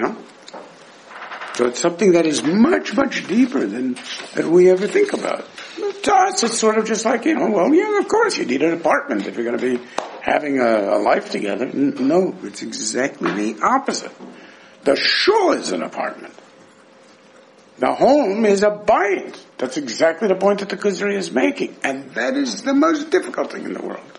So it's something that is much, much deeper than we ever think about. To us, it's sort of just like, of course, you need an apartment if you're going to be having a life together. No, it's exactly the opposite. The shul is an apartment. The home is a bayit. That's exactly the point that the Kuzari is making. And that is the most difficult thing in the world.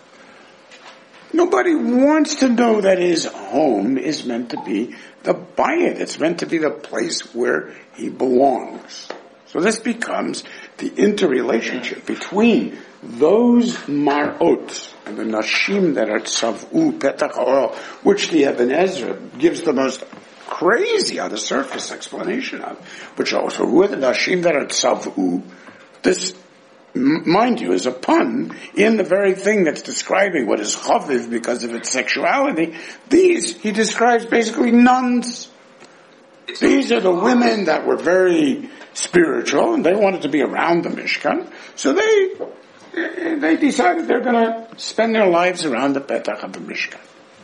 Nobody wants to know that his home is meant to be the bayit. It's meant to be the place where he belongs. So this becomes the interrelationship between those mar'ot and the nashim that are tzav'u petach ha'oel, which the Ibn Ezra gives the most crazy on the surface explanation of, which also who are the nashim that are tzav'u. This, mind you, is a pun in the very thing that's describing what is chaviv because of its sexuality. These, he describes basically nuns. These are the women that were very spiritual and they wanted to be around the Mishkan, so they decided they're going to spend their lives around the petach of the Mishkan.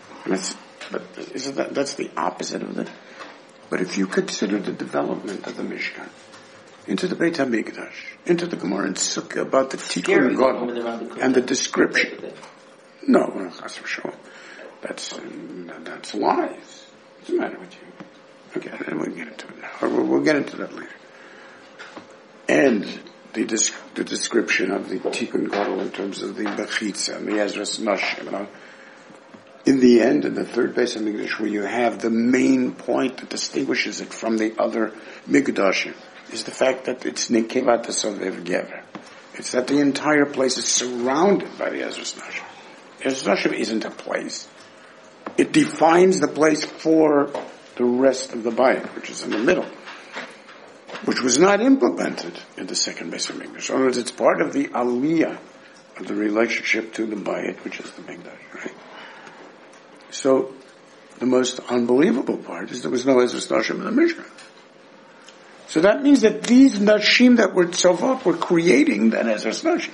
That's the opposite of it. But if you consider the development of the Mishkan into the Beit HaMikdash, into the Gemara and Sukkah about the Tikkun Gadol and the description. No, that's for sure. That's lies. What's the matter with you? Okay, we'll get into it now. We'll get into that later. And the description of the Tikkun Gadol in terms of the Bechitza and the Ezras Nashim. In the end, in the third Beis HaMikdash, where you have the main point that distinguishes it from the other Mikdashim, is the fact that it's Nekevat Sovev Gever. It's that the entire place is surrounded by the Ezras Nashim. Ezras Nashim isn't a place. It defines the place for the rest of the Bayit, which is in the middle, which was not implemented in the second Beis HaMikdash. In other words, it's part of the aliyah of the relationship to the Bayit, which is the Mikdash, right? So, the most unbelievable part is there was no Ezras Nashim in the Mishkan. So that means that these Nashim that were tzavot were creating that Ezras Nashim.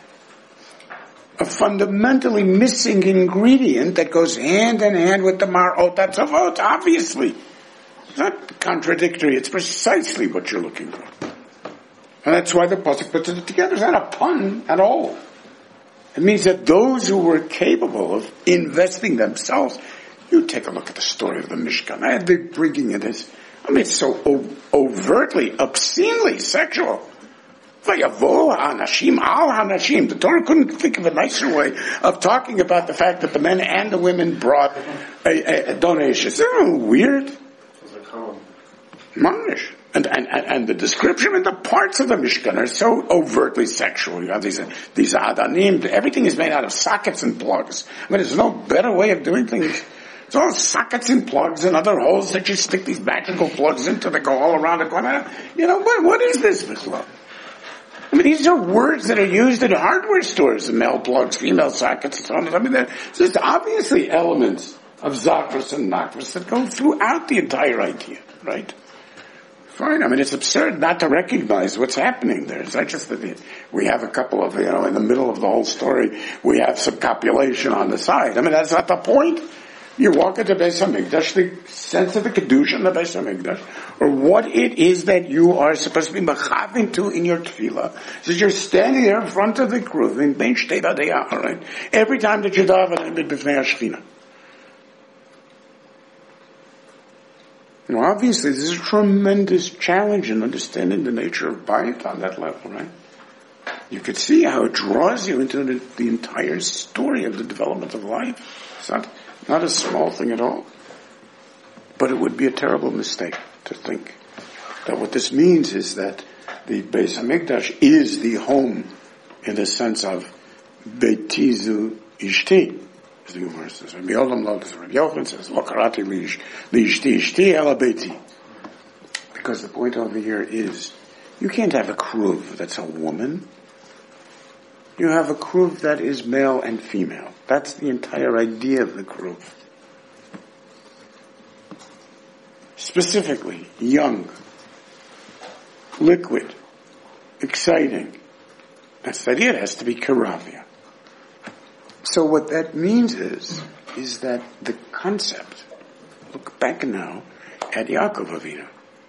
A fundamentally missing ingredient that goes hand in hand with the Mar'ot HaTzavot, obviously. It's not contradictory, it's precisely what you're looking for. And that's why the Pasuk puts it together. It's not a pun at all. It means that those who were capable of investing themselves, you take a look at the story of the Mishkan. I had been bringing in this. It's so overtly, obscenely sexual. Vayavo hanashim al hanashim. The Torah couldn't think of a nicer way of talking about the fact that the men and the women brought a donation. Isn't that weird? Manish. And the description and the parts of the Mishkan are so overtly sexual. You have these adanim, everything is made out of sockets and plugs. I mean, there's no better way of doing things. It's all sockets and plugs and other holes that you stick these magical plugs into that go all around the corner. You know, what is this, Bichlal? I mean, these are words that are used in hardware stores, the male plugs, female sockets, and so on. I mean, there's obviously elements of Zakras and Nakras that go throughout the entire idea, right? Fine. I mean, it's absurd not to recognize what's happening there. It's not just that we have a couple of, in the middle of the whole story, we have some copulation on the side. I mean, that's not the point. You walk into Beis HaMikdash, the sense of the Kedusha in the Beis HaMikdash, or what it is that you are supposed to be machavin to in your tefillah, is that you're standing there in front of the Kruvim, ben shtei badei ha'aron, every time that you daven b'fnei Hashchina. You know, obviously, this is a tremendous challenge in understanding the nature of Bayit on that level, right? You could see how it draws you into the entire story of the development of life. It's not a small thing at all. But it would be a terrible mistake to think that what this means is that the Beis HaMikdash is the home in the sense of Beitizu Ishti. As the Gemara says, Rabbi Yochanan says, Lo karati li'ishti ishti ela beiti. Because the point over here is, you can't have a kruv that's a woman. You have a kruv that is male and female. That's the entire idea of the kruv. Specifically, young, liquid, exciting. That's the idea. It has to be karavia. So what that means is that the concept, look back now at Yaakov Avinu.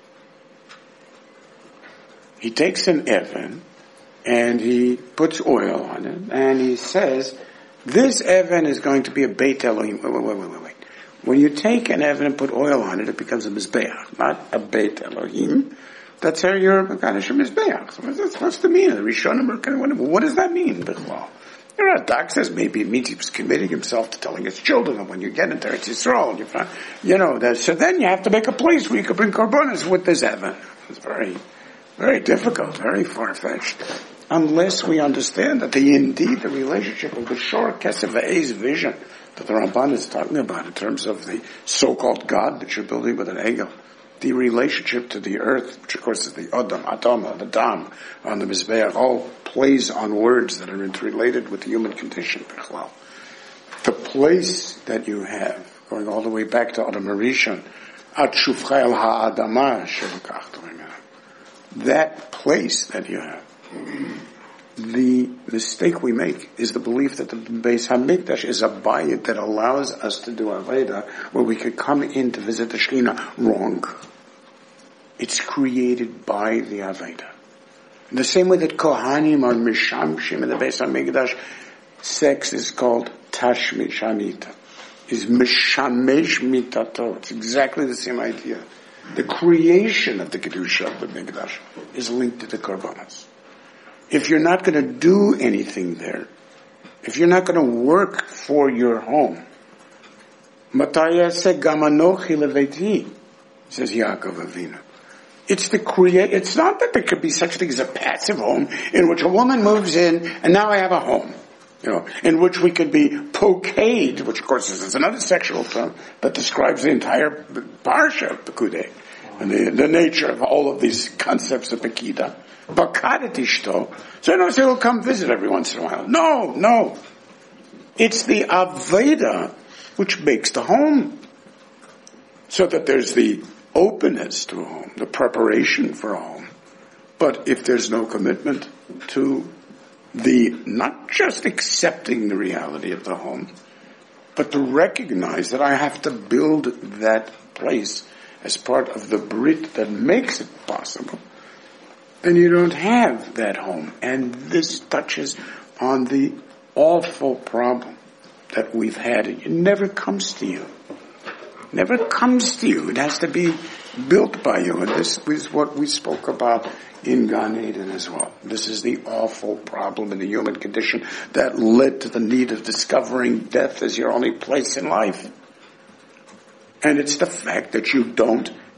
He takes an Evan and he puts oil on it and he says, this Evan is going to be a Beit Elohim. Wait. When you take an Evan and put oil on it, it becomes a Mizbeach, not a Beit Elohim. That's how you're Mekadosh Mizbeach. So what's the meaning? The Rishonim, what does that mean, Bichlal? You know, Doc says maybe it means he was committing himself to telling his children that when you get into Eretz Yisrael, you find, so then you have to make a place where you can bring korbanos with this Evan. It's very, very difficult, very far-fetched. Unless we understand that indeed the relationship of the Shor Kesef V'Ei's vision that the Ramban is talking about in terms of the so-called God that you're building with an Egel, the relationship to the earth, which of course is the Adama, the Dam, on the Mizbeach, all plays on words that are interrelated with the human condition. The place that you have, going all the way back to Adam Harishon, Ad Shufcha El Ha'adama, that place that you have, the mistake we make is the belief that the Beis HaMikdash is a bayit that allows us to do Aveda, where we could come in to visit the Shekhinah. Wrong. It's created by the Aveda. In the same way that Kohanim are Mishamshim in the Beis HaMikdash, sex is called Tashmish Hamita. Is Mishamesh Mitato. It's exactly the same idea. The creation of the Kedusha of the Mikdash is linked to the Korbanos. If you're not going to do anything there, if you're not going to work for your home, Matayase Gamanochi Leveiti, says Yaakov Avinu. It's not that there could be such thing as a passive home in which a woman moves in and now I have a home. In which we could be pokad, which of course is another sexual term that describes the entire parsha of Pekudei, and the nature of all of these concepts of Pekida. Bakadet ishto. So he'll come visit every once in a while. No. It's the Aveda which makes the home. So that there's the openness to a home, the preparation for a home. But if there's no commitment to the not just accepting the reality of the home, but to recognize that I have to build that place as part of the Brit that makes it possible, then you don't have that home. And this touches on the awful problem that we've had. It never comes to you. Never comes to you. It has to be built by you. And this is what we spoke about in Gan Eden as well. This is the awful problem in the human condition that led to the need of discovering death as your only place in life. And it's the fact that you don't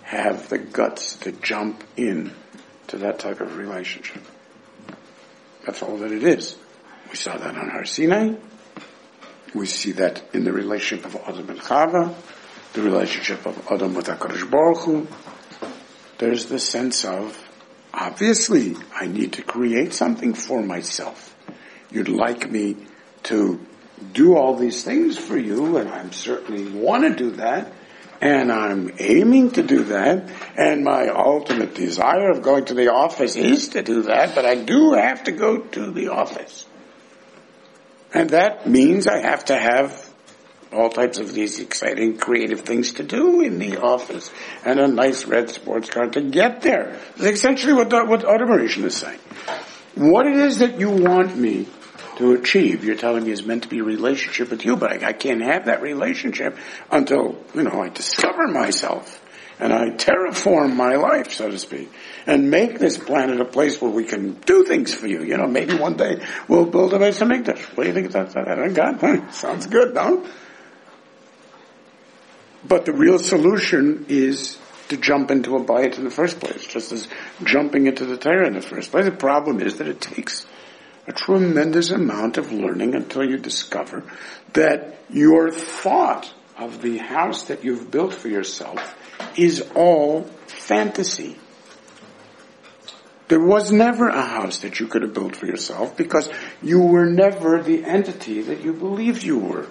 have the guts to jump in to that type of relationship. That's all that it is. We saw that on Har Sinai. We see that in the relationship of Adam and Chava, the relationship of Adam with HaKadosh Baruch Hu. There's the sense of, obviously, I need to create something for myself. You'd like me to do all these things for you, and I certainly want to do that, and I'm aiming to do that, and my ultimate desire of going to the office is to do that, but I do have to go to the office. And that means I have to have all types of these exciting, creative things to do in the office, and a nice red sports car to get there. That's essentially what Automation is saying. What it is that you want me to achieve, you're telling me is meant to be a relationship with you, but I can't have that relationship until, I discover myself, and I terraform my life, so to speak, and make this planet a place where we can do things for you. Maybe one day we'll build a Beis Hamikdash. What do you think about that? God, sounds good, no? But the real solution is to jump into a bayit in the first place, just as jumping into the Torah in the first place. The problem is that it takes a tremendous amount of learning until you discover that your thought of the house that you've built for yourself is all fantasy. There was never a house that you could have built for yourself because you were never the entity that you believed you were.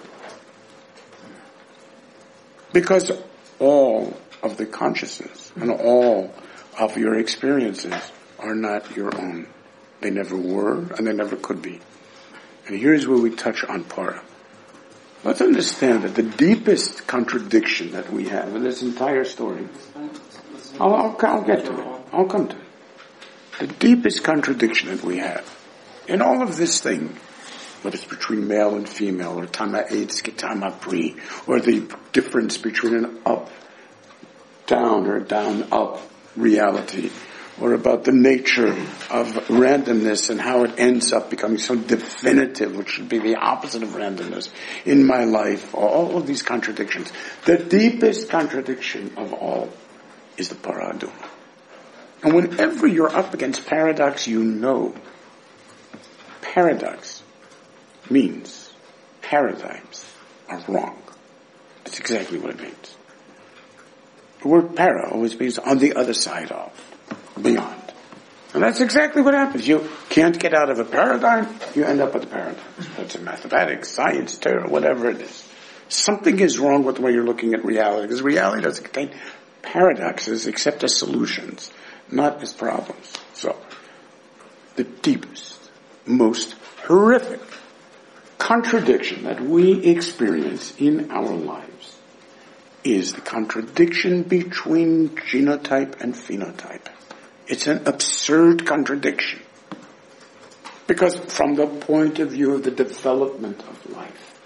Because all of the consciousness and all of your experiences are not your own. They never were, and they never could be. And here's where we touch on para. Let's understand that the deepest contradiction that we have in this entire story, I'll get to it. I'll come to it. The deepest contradiction that we have in all of this thing, whether it's between male and female, or Tama Eitz, Tama Pri, or the difference between an up-down or down-up reality, or about the nature of randomness and how it ends up becoming so definitive, which should be the opposite of randomness in my life, all of these contradictions. The deepest contradiction of all is the Para Aduma. And whenever you're up against paradox, paradox means paradigms are wrong. That's exactly what it means. The word para always means on the other side of, beyond. And that's exactly what happens. You can't get out of a paradigm, you end up with a paradigm. That's in mathematics, science, Torah, whatever it is. Something is wrong with the way you're looking at reality, because reality doesn't contain paradoxes except as solutions, not as problems. So, the deepest, most horrific contradiction that we experience in our lives is the contradiction between genotype and phenotype. It's an absurd contradiction. Because from the point of view of the development of life,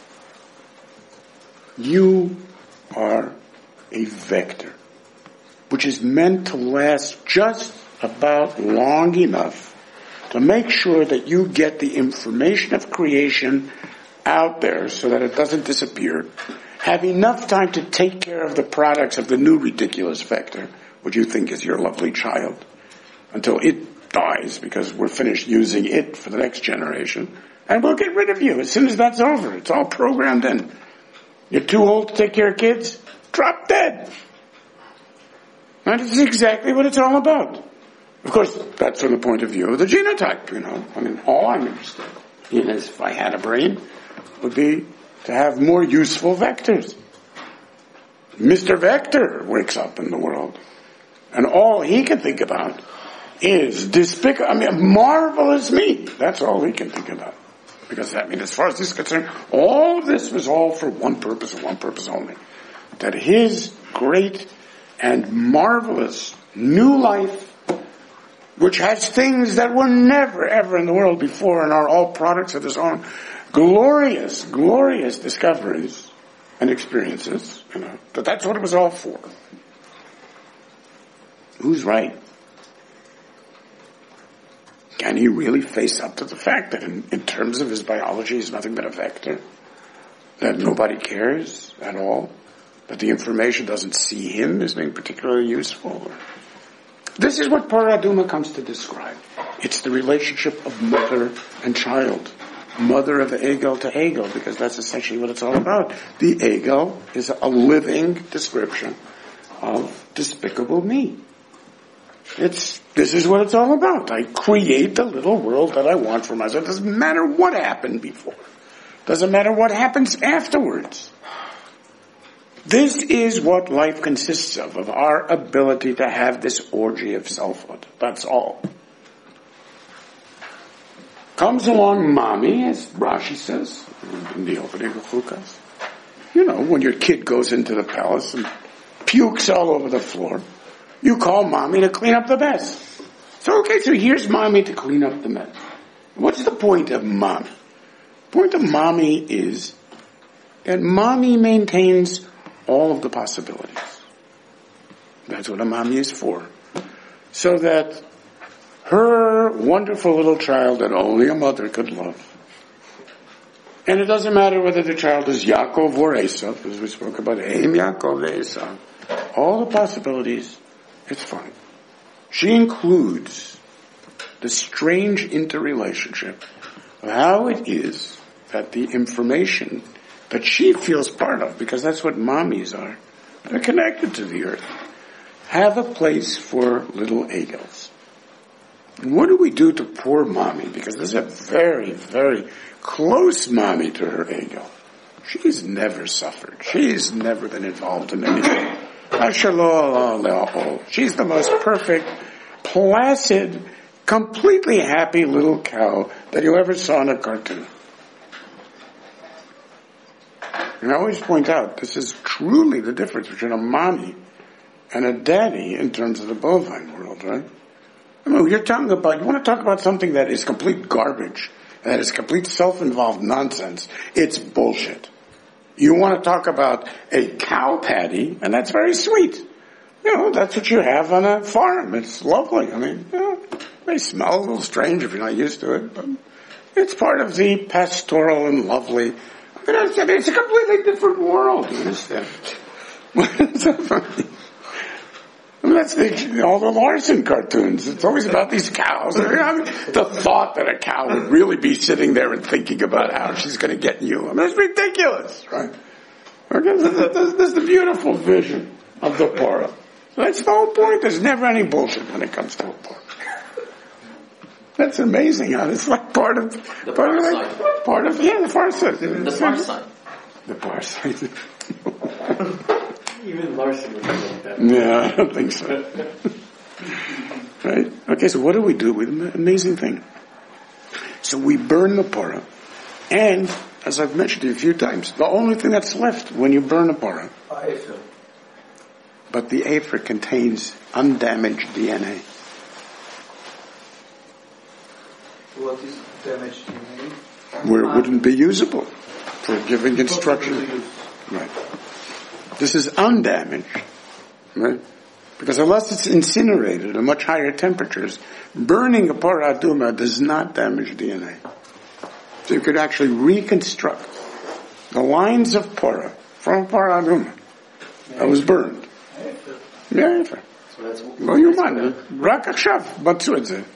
you are a vector, which is meant to last just about long enough to make sure that you get the information of creation out there so that it doesn't disappear, have enough time to take care of the products of the new ridiculous vector, which you think is your lovely child, until it dies because we're finished using it for the next generation, and we'll get rid of you as soon as that's over. It's all programmed in. You're too old to take care of kids? Drop dead. That is exactly what it's all about. Of course, that's from the point of view of the genotype, all I'm interested in is, if I had a brain, would be to have more useful vectors. Mr. Vector wakes up in the world, and all he can think about is marvelous me. That's all he can think about. Because as far as this is concerned, all of this was all for one purpose and one purpose only. That his great and marvelous new life, which has things that were never ever in the world before and are all products of his own glorious, glorious discoveries and experiences, that that's what it was all for. Who's right? Can he really face up to the fact that in terms of his biology he's nothing but a vector? That nobody cares at all? But the information doesn't see him as being particularly useful. This is what Paraduma comes to describe. It's the relationship of mother and child. Mother of Egel to Egel, because that's essentially what it's all about. The Egel is a living description of despicable me. This is what it's all about. I create the little world that I want for myself. It doesn't matter what happened before. It doesn't matter what happens afterwards. This is what life consists of our ability to have this orgy of selfhood. That's all. Comes along mommy, as Rashi says, in the opening of Chukas. You know, when your kid goes into the palace and pukes all over the floor, you call mommy to clean up the mess. So here's mommy to clean up the mess. What's the point of mommy? The point of mommy is that mommy maintains all of the possibilities. That's what a mommy is for. So that her wonderful little child that only a mother could love. And it doesn't matter whether the child is Yaakov or Esav, as we spoke about, Aim Yaakov Esav. All the possibilities, it's fine. She includes the strange interrelationship of how it is that the information that she feels part of, because that's what mommies are, they're connected to the earth, have a place for little Egels. And what do we do to poor mommy? Because this is a very, very close mommy to her Egel. She's never suffered. She's never been involved in anything. She's the most perfect, placid, completely happy little cow that you ever saw in a cartoon. And I always point out, this is truly the difference between a mommy and a daddy in terms of the bovine world, right? I mean, you want to talk about something that is complete garbage, that is complete self-involved nonsense, it's bullshit. You want to talk about a cow patty, and that's very sweet. You know, that's what you have on a farm. It's lovely. I mean, you know, it may smell a little strange if you're not used to it, but it's part of the pastoral and lovely. I mean, it's a completely different world, you understand? What's that funny? I mean, that's all the Larson cartoons. It's always about these cows. I mean, the thought that a cow would really be sitting there and thinking about how she's going to get you. I mean, that's ridiculous, right? Okay, this is the beautiful vision of the Torah. So that's the whole point. There's never any bullshit when it comes to a Torah. That's amazing. Huh? It's like part of the far side. The far side. The far side. The far side. Even Larson would like that. Yeah, I don't think so. Right? Okay, so what do we do with an amazing thing? So we burn the parah, and, as I've mentioned to you a few times, the only thing that's left when you burn a parah, but the afer contains undamaged DNA. What is damaged DNA? Where it wouldn't be usable for giving instruction. Right. This is undamaged, right? Because unless it's incinerated at much higher temperatures, burning a parah aduma does not damage DNA. So you could actually reconstruct the lines of parah from parah aduma that was burned. Yeah, so that's well, you mind. Rak achshav, batzu et ze.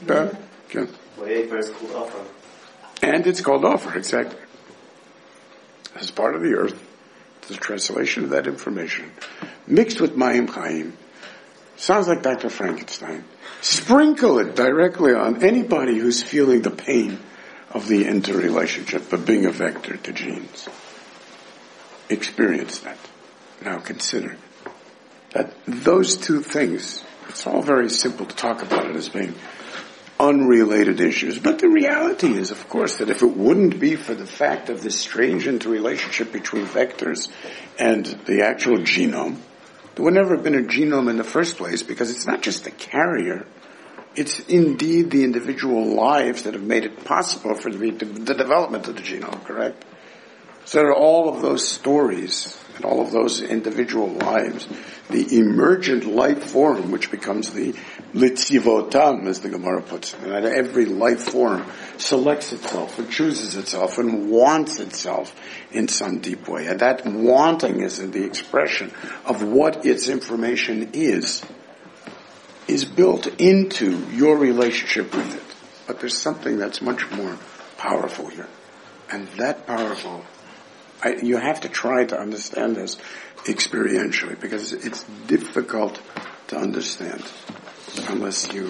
And it's called offer, exactly. As part of the earth. The translation of that information, mixed with Mayim Chaim, sounds like Dr. Frankenstein. Sprinkle it directly on anybody who's feeling the pain of the interrelationship of being a vector to genes. Experience that. Now consider that those two things, it's all very simple to talk about it as being unrelated issues. But the reality is, of course, that if it wouldn't be for the fact of this strange interrelationship between vectors and the actual genome, there would never have been a genome in the first place, because it's not just the carrier, it's indeed the individual lives that have made it possible for the development of the genome, correct? So there are all of those stories and all of those individual lives, the emergent life form, which becomes the litzivotam, as the Gemara puts it. And every life form selects itself and chooses itself and wants itself in some deep way. And that wanting is the expression of what its information is built into your relationship with it. But there's something that's much more powerful here. And that powerful, you have to try to understand this experientially, because it's difficult to understand unless you...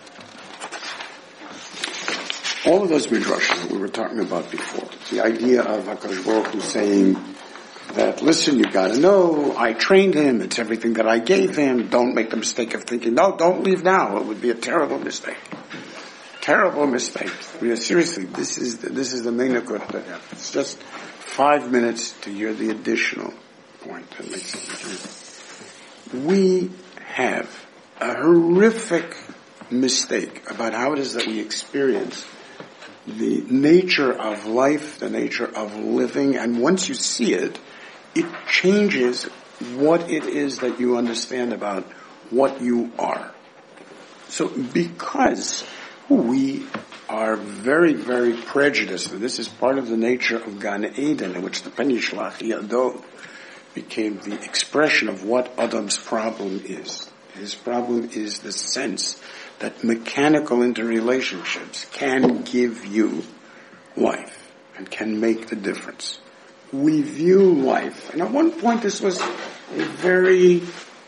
All of those midrashim that we were talking about before, the idea of HaKadosh Baruch Hu saying that, listen, you gotta know, I trained him, it's everything that I gave him, don't make the mistake of thinking, no, don't leave now, it would be a terrible mistake. Terrible mistake. I mean, seriously, this is the main Nakuda. It's just 5 minutes to hear the additional point that makes it different. We have a horrific mistake about how it is that we experience the nature of life, the nature of living, and once you see it, it changes what it is that you understand about what you are. So because we are very, very prejudiced, and this is part of the nature of Gan Eden, in which the Pen Yishlach Yado became the expression of what Adam's problem is. His problem is the sense that mechanical interrelationships can give you life and can make the difference. We view life, and at one point this was a very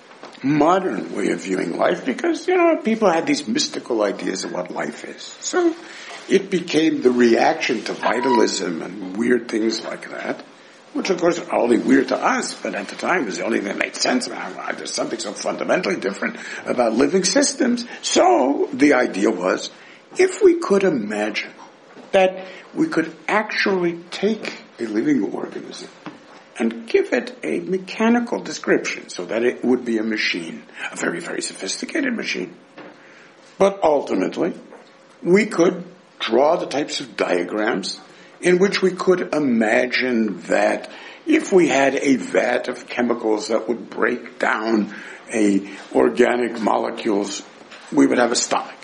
modern way of viewing life, because, people had these mystical ideas of what life is. So it became the reaction to vitalism and weird things like that, which of course are only weird to us, but at the time was the only thing that made sense. There's something so fundamentally different about living systems. So the idea was, if we could imagine that we could actually take a living organism and give it a mechanical description so that it would be a machine, a very, very sophisticated machine. But ultimately, we could draw the types of diagrams in which we could imagine that if we had a vat of chemicals that would break down organic molecules, we would have a stomach.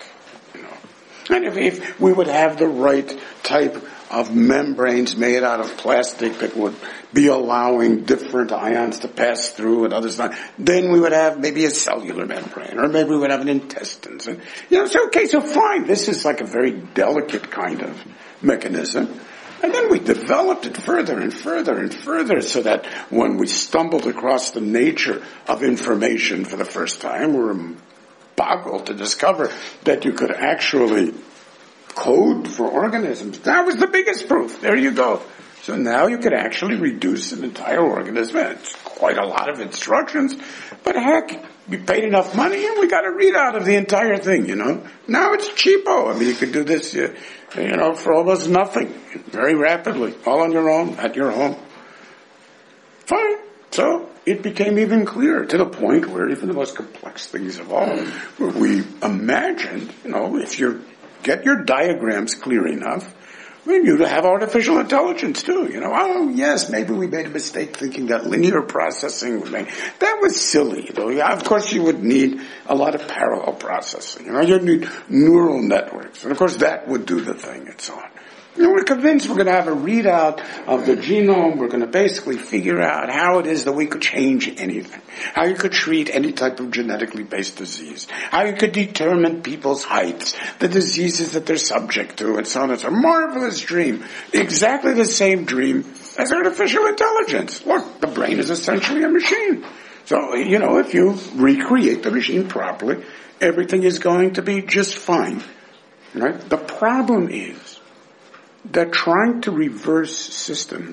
And if we would have the right type of membranes made out of plastic that would be allowing different ions to pass through and others not, then we would have maybe a cellular membrane, or maybe we would have an intestine. So, so fine, this is like a very delicate kind of mechanism. And then we developed it further and further and further, so that when we stumbled across the nature of information for the first time, we were boggled to discover that you could actually code for organisms. That was the biggest proof. There you go. So now you could actually reduce an entire organism. It's quite a lot of instructions, but heck, we paid enough money and we got a readout of the entire thing, Now it's cheapo. I mean, you could do this, for almost nothing, very rapidly, all on your own, at your home. Fine. So it became even clearer, to the point where even the most complex things of all, where we imagined, if you get your diagrams clear enough, you'd have artificial intelligence too, Oh yes, maybe we made a mistake thinking that linear processing would make, that was silly, though. Yeah, of course you would need a lot of parallel processing, you'd need neural networks, and of course that would do the thing, and so on. We're convinced we're going to have a readout of the genome. We're going to basically figure out how it is that we could change anything. How you could treat any type of genetically based disease. How you could determine people's heights, the diseases that they're subject to, and so on. It's a marvelous dream. Exactly the same dream as artificial intelligence. Look, the brain is essentially a machine. So, if you recreate the machine properly, everything is going to be just fine. Right? The problem is that trying to reverse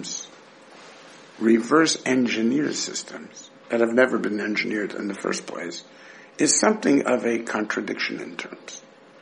engineer systems that have never been engineered in the first place, is something of a contradiction in terms.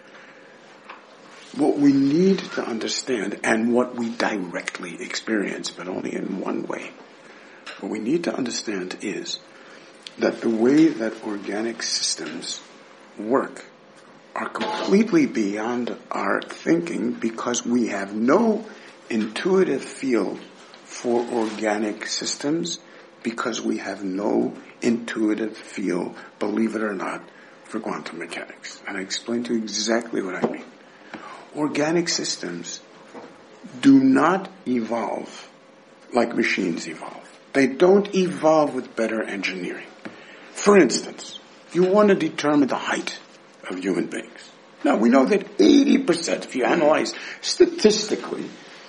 What we need to understand, and what we directly experience, but only in one way, what we need to understand is that the way that organic systems work are completely beyond our thinking, because we have no intuitive feel for organic systems because we have no intuitive feel, believe it or not, for quantum mechanics. And I explain to you exactly what I mean. Organic systems do not evolve like machines evolve. They don't evolve with better engineering. For instance, you want to determine the height of human beings. Now, we know that 80%, if you analyze statistically,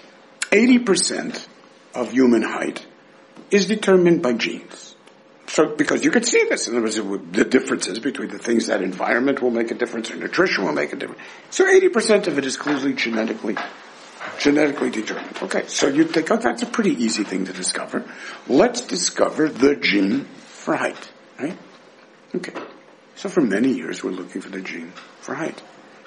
80% of human height is determined by genes. So, because you can see this, in other words, the differences between the things that environment will make a difference or nutrition will make a difference. So 80% of it is clearly genetically determined. Okay, so you think, oh, that's a pretty easy thing to discover. Let's discover the gene for height, right? Okay. So for many years, we're looking for the gene for height.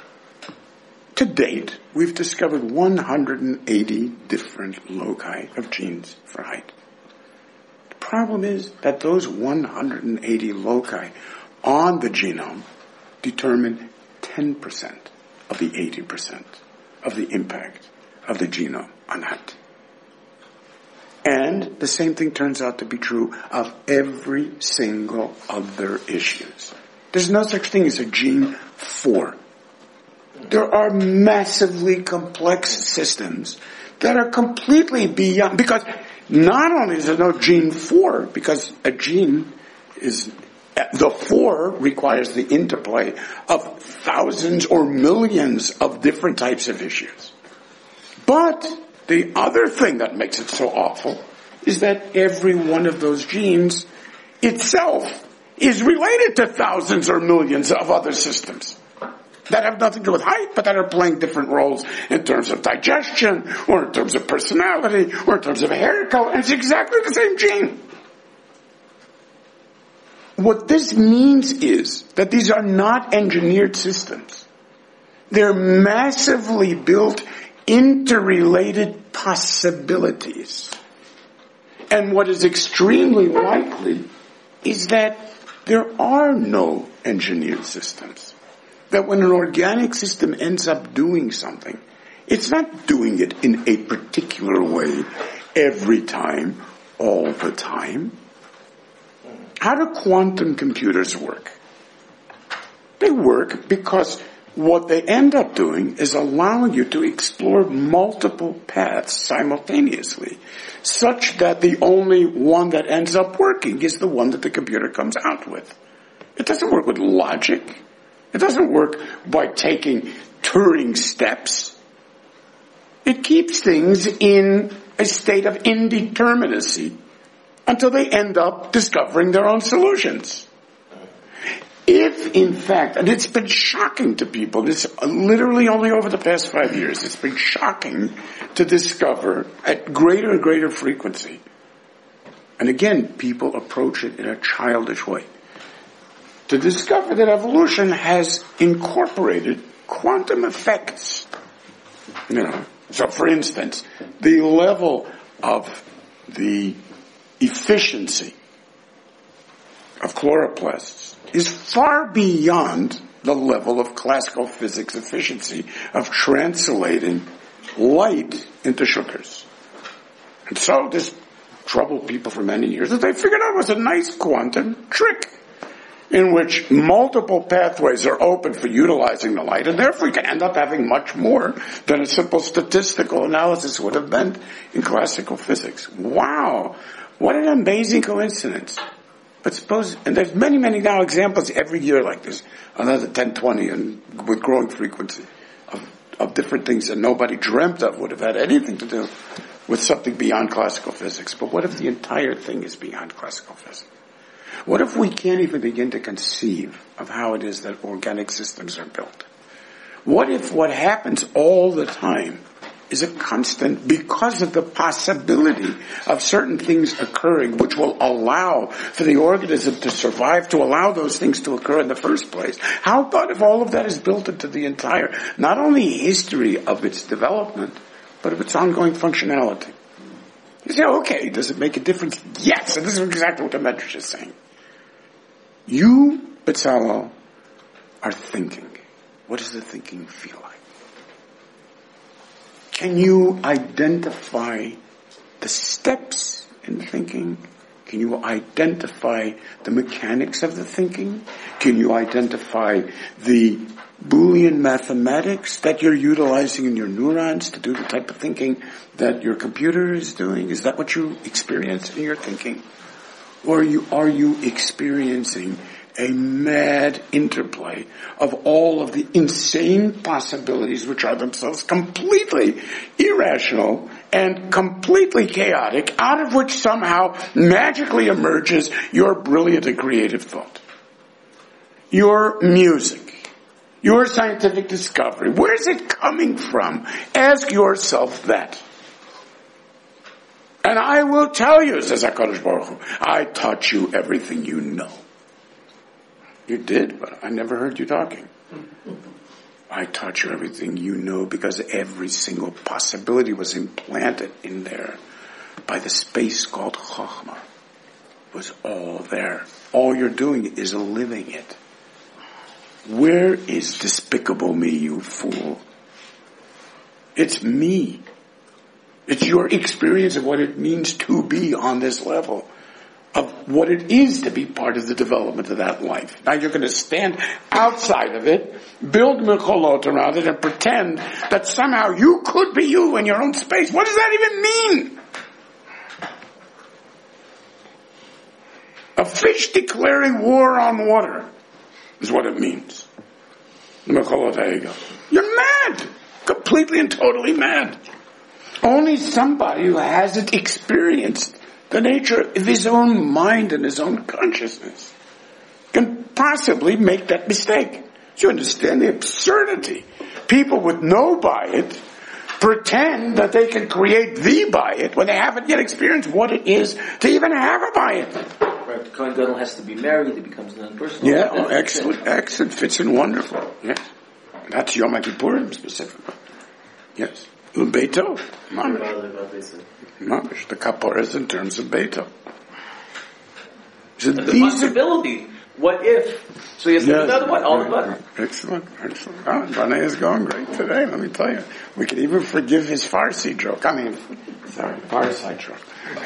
To date, we've discovered 180 different loci of genes for height. The problem is that those 180 loci on the genome determine 10% of the 80% of the impact of the genome on height. And the same thing turns out to be true of every single other issues. There's no such thing as a gene for. There are massively complex systems that are completely beyond, because not only is there no gene for, because a gene is, the for requires the interplay of thousands or millions of different types of issues. But the other thing that makes it so awful is that every one of those genes itself is related to thousands or millions of other systems that have nothing to do with height, but that are playing different roles in terms of digestion, or in terms of personality, or in terms of hair color. And it's exactly the same gene. What this means is that these are not engineered systems. They're massively built interrelated possibilities. And what is extremely likely is that there are no engineered systems. That when an organic system ends up doing something, it's not doing it in a particular way every time, all the time. How do quantum computers work? They work because what they end up doing is allowing you to explore multiple paths simultaneously, such that the only one that ends up working is the one that the computer comes out with. It doesn't work with logic. It doesn't work by taking Turing steps. It keeps things in a state of indeterminacy until they end up discovering their own solutions. If, in fact, and it's been shocking to people, this literally only over the past 5 years, it's been shocking to discover at greater and greater frequency. And again, people approach it in a childish way. To discover that evolution has incorporated quantum effects. So for instance, the level of the efficiency of chloroplasts is far beyond the level of classical physics efficiency of translating light into sugars. And so this troubled people for many years, that they figured out it was a nice quantum trick in which multiple pathways are open for utilizing the light, and therefore you can end up having much more than a simple statistical analysis would have meant in classical physics. Wow! What an amazing coincidence. But suppose, and there's many, many now examples every year like this, another 10, 20, and with growing frequency of different things that nobody dreamt of would have had anything to do with something beyond classical physics. But what if the entire thing is beyond classical physics? What if we can't even begin to conceive of how it is that organic systems are built? What if what happens all the time is a constant because of the possibility of certain things occurring which will allow for the organism to survive, to allow those things to occur in the first place? How about if all of that is built into the entire, not only history of its development, but of its ongoing functionality? You say, okay, does it make a difference? Yes, and this is exactly what the Medrash is saying. You, Bezalel, are thinking. What does the thinking feel like? Can you identify the steps in thinking? Can you identify the mechanics of the thinking? Can you identify the Boolean mathematics that you're utilizing in your neurons to do the type of thinking that your computer is doing? Is that what you experience in your thinking? Or are you experiencing a mad interplay of all of the insane possibilities which are themselves completely irrational and completely chaotic, out of which somehow magically emerges your brilliant and creative thought, your music, your scientific discovery? Where is it coming from? Ask yourself that. And I will tell you, says HaKadosh Baruch Hu, I taught you everything you know. You did, but I never heard you talking. I taught you everything you know because every single possibility was implanted in there by the space called Chokhmah. It was all there. All you're doing is living it. Where is despicable me, you fool? It's me. It's your experience of what it means to be on this level, of what it is to be part of the development of that life. Now you're going to stand outside of it, build mecholot around it, and pretend that somehow you could be you in your own space. What does that even mean? A fish declaring war on water is what it means. Mecholot ha'ego. You're mad. Completely and totally mad. Only somebody who hasn't experienced the nature of his own mind and his own consciousness can possibly make that mistake. So you understand the absurdity. People with no bayit pretend that they can create the bayit when they haven't yet experienced what it is to even have a bayit. Right, the Kohen Gadol has to be married, he becomes non-personal. Yeah, excellent, fits in wonderful. Yes. That's Yom Kippurim specifically. Yes. Beito, Mamish. The kaporas in terms of Beito. So the possibility. What if? So you have to do another one. All the button. Excellent. Oh, Bane is going great today. Let me tell you, we can even forgive his Farsi joke. Farsi joke.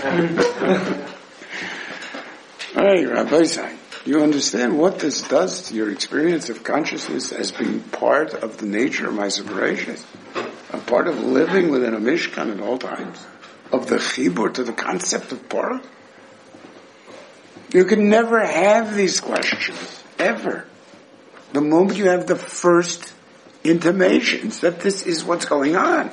Hey, Rabbi Zai, you understand what this does to your experience of consciousness as being part of the nature of my separations? A part of living within a mishkan at all times, of the chibur to the concept of Torah. You can never have these questions, ever. The moment you have the first intimations that this is what's going on.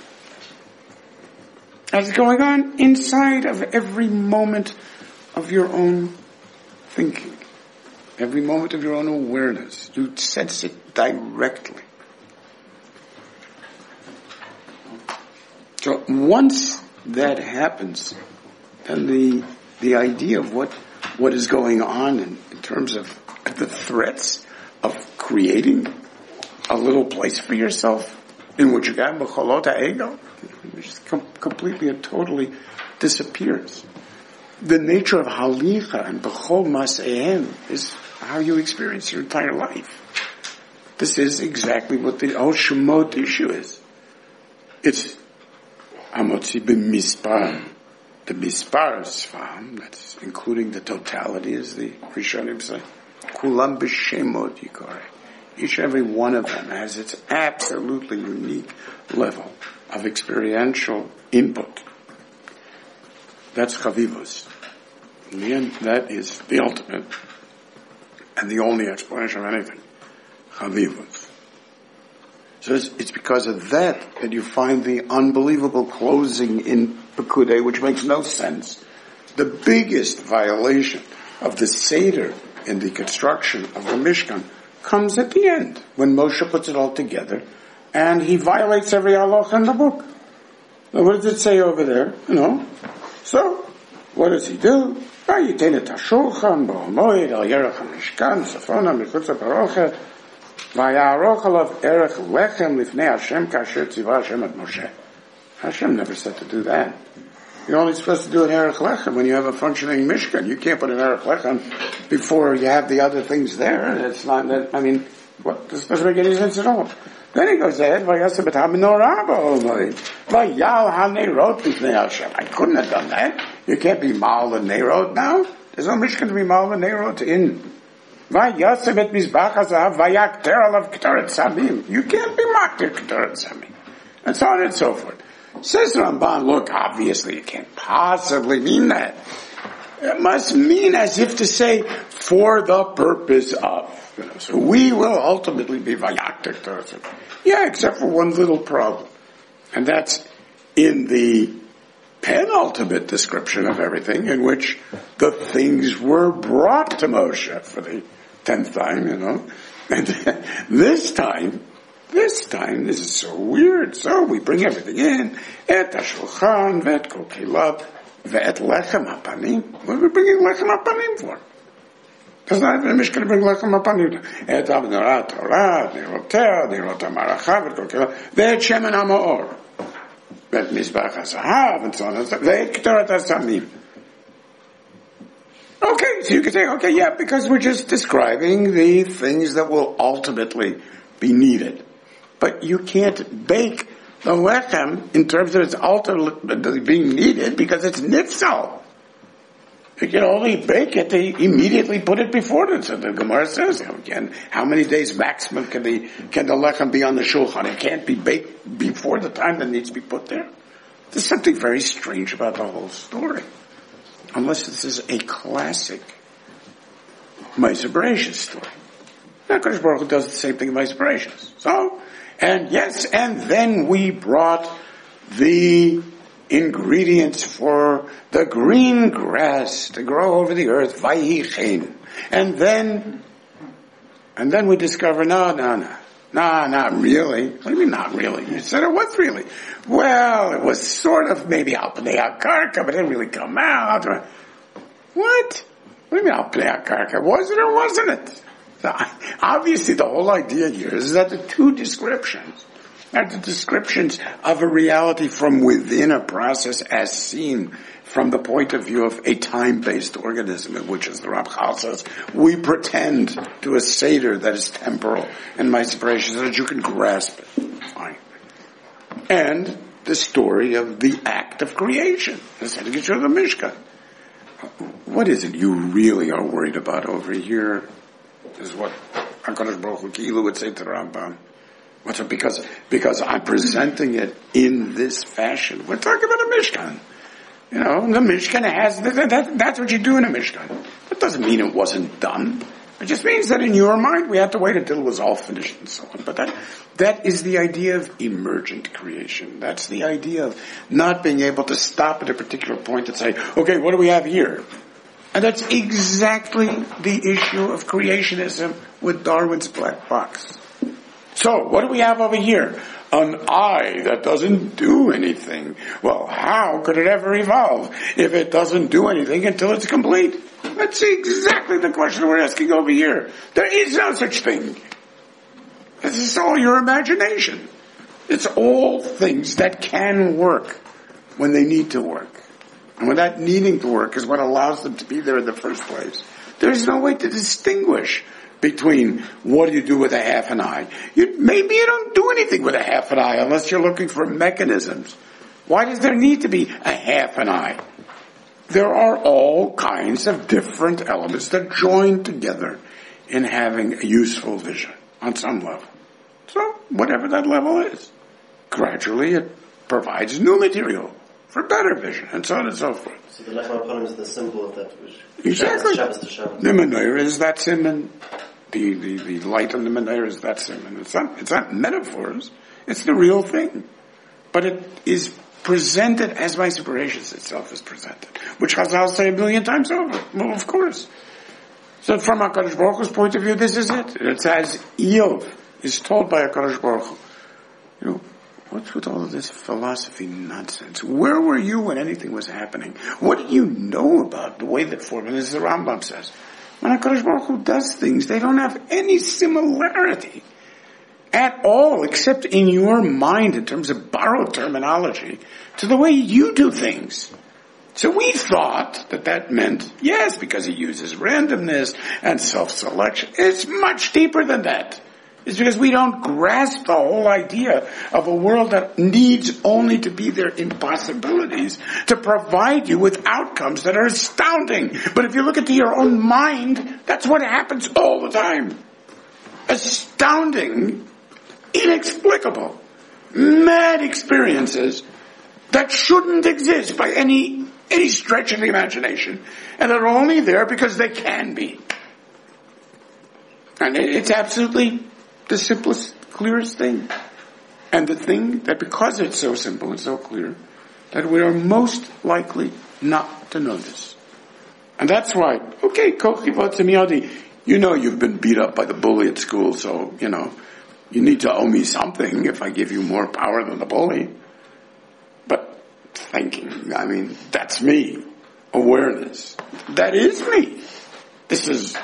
That's going on inside of every moment of your own thinking, every moment of your own awareness. You sense it directly. So once that happens, then the idea of what is going on in terms of the threats of creating a little place for yourself in which you got mecholot ha'ego, just completely and totally disappears. The nature of halicha and bechol mas'ehem is how you experience your entire life. This is exactly what the Al Shemot issue is. It's Hamotzi b'mispar. The mispar sfam, that's including the totality, as the Rishonim say. Kulam b'shemot yikare. Each and every one of them has its absolutely unique level of experiential input. That's chavivos. In the end, that is the ultimate and the only explanation of anything. Chavivos. So it's because of that you find the unbelievable closing in Pekudei, which makes no sense. The biggest violation of the Seder in the construction of the Mishkan comes at the end, when Moshe puts it all together, and he violates every halach in the book. Now, what does it say over there? So, what does he do? Hashem never said to do that. You're only supposed to do an Erech Lechem when you have a functioning Mishkan. You can't put an Erech Lechem before you have the other things there. It's not that, what? This doesn't make any sense at all. Then he goes ahead, Vayaseh et ha-menorah ba'olmai. Vayal ha-neirot b'fnei Hashem. I couldn't have done that. You can't be mal the neirot now. There's no Mishkan to be mal the neirot in. Vayaseh et mizbach hazahav vayakter alav k'toret samim. You can't be makter k'toret samim. And so on and so forth. Says Ramban, look, obviously it can't possibly mean that. It must mean as if to say, for the purpose of. So we will ultimately be vayakter k'toret samim. Yeah, except for one little problem. And that's in the penultimate description of everything, in which the things were brought to Moshe for the 10th time, And this time, this is so weird. So we bring everything in. Et hashulchan, ve'et kol keliv, ve'et lechem hapanim. What are we bringing lechem hapanim for? Doesn't that the Mishkan to bring lechem hapanim? Et ha-menorah Torah, neirot ha-maracha, ve'et kol keliv, ve'et shemen ha-ma'or. Ve'et mizbach hazahav, and so on and so on. Ve'et k'toret hasamim. Okay, so you could say, okay, yeah, because we're just describing the things that will ultimately be needed. But you can't bake the lechem in terms of its ultimately being needed because it's nifsal. You can only bake it to immediately put it before it. So the Gemara says, again, how many days maximum can the lechem be on the shulchan? It can't be baked before the time that needs to be put there. There's something very strange about the whole story. Unless this is a classic Ma'aser Bereishis story. Now, HaKadosh Baruch Hu does the same thing in Ma'aser Bereishis. So, and then we brought the ingredients for the green grass to grow over the earth, Vayhi chen. And then we discover, no, not really. What do you mean not really? You said it was really. Well, it was sort of maybe al pnei hakarka, but it didn't really come out. What? What do you mean al pnei hakarka? Was it or wasn't it? So, obviously the whole idea here is that the two descriptions are the descriptions of a reality from within a process as seen from the point of view of a time-based organism, in which, as the Ramchal says, we pretend to a Seder that is temporal and Ma'aser Bereishis so that you can grasp it. Fine. And the story of the act of creation, the setting of the Mishkan. What is it you really are worried about over here? Is what HaKadosh Baruch Hu Ki'ilu would say to the Rambam. What's it? Because I'm presenting it in this fashion. We're talking about a Mishkan. The Mishkan has, that's what you do in a Mishkan. That doesn't mean it wasn't done. It just means that in your mind we had to wait until it was all finished and so on. But that is the idea of emergent creation. That's the idea of not being able to stop at a particular point and say, okay, what do we have here? And that's exactly the issue of creationism with Darwin's black box. So, what do we have over here? An eye that doesn't do anything. Well, how could it ever evolve if it doesn't do anything until it's complete? That's exactly the question we're asking over here. There is no such thing. This is all your imagination. It's all things that can work when they need to work. And when that needing to work is what allows them to be there in the first place. There's no way to distinguish between what do you do with a half an eye. Maybe you don't do anything with a half an eye unless you're looking for mechanisms. Why does there need to be a half an eye? There are all kinds of different elements that join together in having a useful vision on some level. So, whatever that level is, gradually it provides new material for better vision, and so on and so forth. So the Lechem HaPanim is the symbol of that which exactly. Shabbos to Shabbos. The menorah is that simon. The light on the menorah is that simon. It's not metaphors. It's the real thing. But it is presented as Ma'aser Bereishis itself is presented, which Chazal say 1,000,000 times over. Well, of course. So from HaKadosh Baruch Hu's point of view, this is it. It's as Eov is told by HaKadosh Baruch Hu, what's with all of this philosophy nonsense? Where were you when anything was happening? What do you know about the way that formed? And as the Rambam says, when HaKadosh Baruch Hu does things, they don't have any similarity at all, except in your mind, in terms of borrowed terminology, to the way you do things. So we thought that meant, yes, because he uses randomness and self-selection. It's much deeper than that. is because we don't grasp the whole idea of a world that needs only to be there in possibilities to provide you with outcomes that are astounding. But if you look into your own mind, that's what happens all the time. Astounding, inexplicable, mad experiences that shouldn't exist by any stretch of the imagination, and they're only there because they can be. And it's absolutely the simplest, clearest thing. And the thing that because it's so simple and so clear, that we are most likely not to notice. And that's why, okay, Kochivot Semiyadi, you know you've been beat up by the bully at school, so, you need to owe me something if I give you more power than the bully. But thinking, that's me. Awareness. That is me. This is,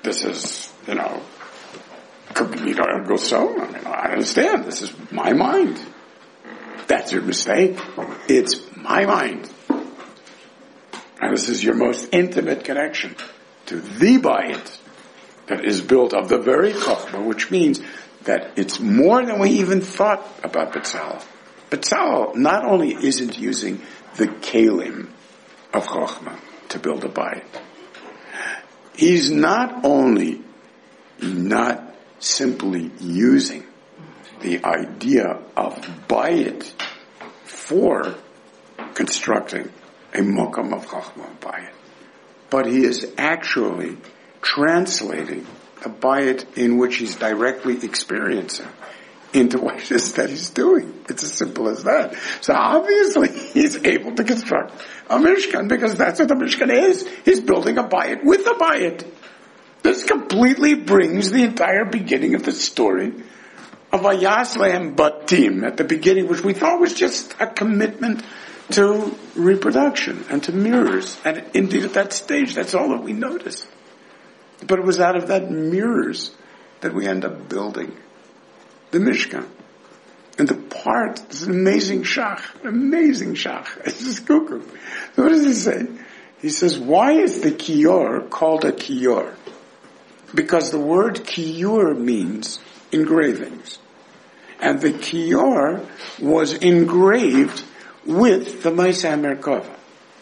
go so. I understand. This is my mind. That's your mistake. It's my mind. And this is your most intimate connection to the Bayit that is built of the very Chokhmah, which means that it's more than we even thought about Betzalel. Betzalel not only isn't using the Kalim of Chokhmah to build a Bayit, he's not only not simply using the idea of Bayit for constructing a Mokam of Chokhmah Bayit, but he is actually translating a Bayit in which he's directly experiencing into what it is that he's doing. It's as simple as that. So obviously he's able to construct a Mishkan because that's what the Mishkan is. He's building a Bayit with a Bayit. This completely brings the entire beginning of the story of Vayas Lehem Batim at the beginning, which we thought was just a commitment to reproduction and to mirrors. And indeed at that stage, that's all that we noticed. But it was out of that mirrors that we end up building the Mishkan. And the part is an amazing shach. It's just cuckoo. So what does he say? He says, why is the kiyor called a kiyor? Because the word kiyor means engravings. And the kiyor was engraved with the Maisa Merkava.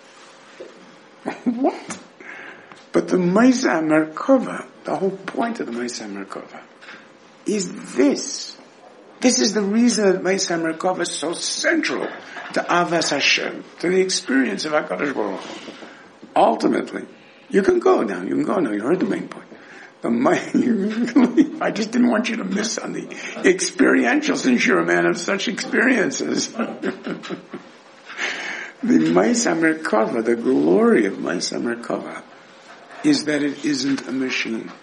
What? But the Maisa Merkava, the whole point of the Maisa Merkava, is this. This is the reason that Maisa Merkava is so central to Avas Hashem, to the experience of HaKadosh Baruch Hu. Ultimately, you can go now, you heard the main point. I just didn't want you to miss on the experiential, since you're a man of such experiences. The Maisa Merkava, the glory of Maisa Merkava, is that it isn't a machine.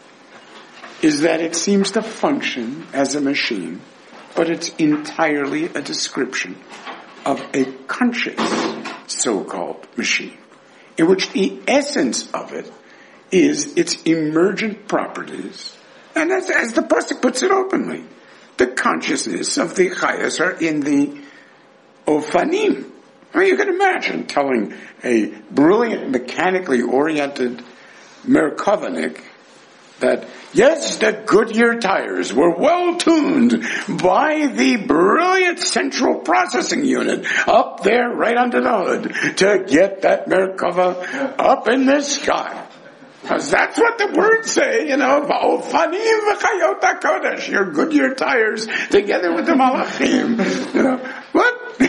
Is that it seems to function as a machine, but it's entirely a description of a conscious so-called machine, in which the essence of it is its emergent properties. And as the Pasuk puts it openly, the consciousness of the Chayas are in the Ofanim. You can imagine telling a brilliant, mechanically oriented Merkavanik that, yes, the Goodyear tires were well tuned by the brilliant central processing unit up there right under the hood to get that Merkava up in the sky. Because that's what the words say, Va'ofanim v'chayot HaKodesh, your Goodyear tires together with the Malachim. What?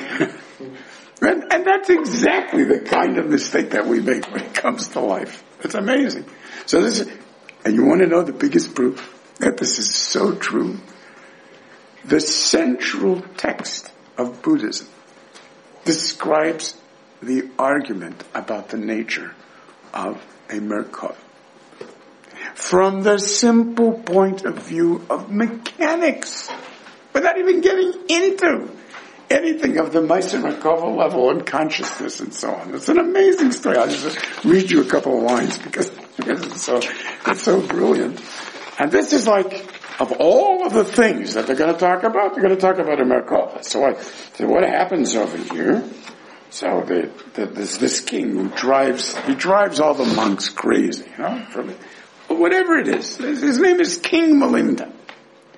And that's exactly the kind of mistake that we make when it comes to life. It's amazing. So and you want to know the biggest proof that this is so true? The central text of Buddhism describes the argument about the nature of a Merkava from the simple point of view of mechanics, without even getting into anything of the Maisa Merkava level and consciousness and so on. It's an amazing story. I'll just read you a couple of lines because it's so brilliant. And this is like, of all of the things that they're going to talk about, they're going to talk about a Merkava. So what happens over here? So there's this king who drives all the monks crazy, whatever it is. His name is King Melinda.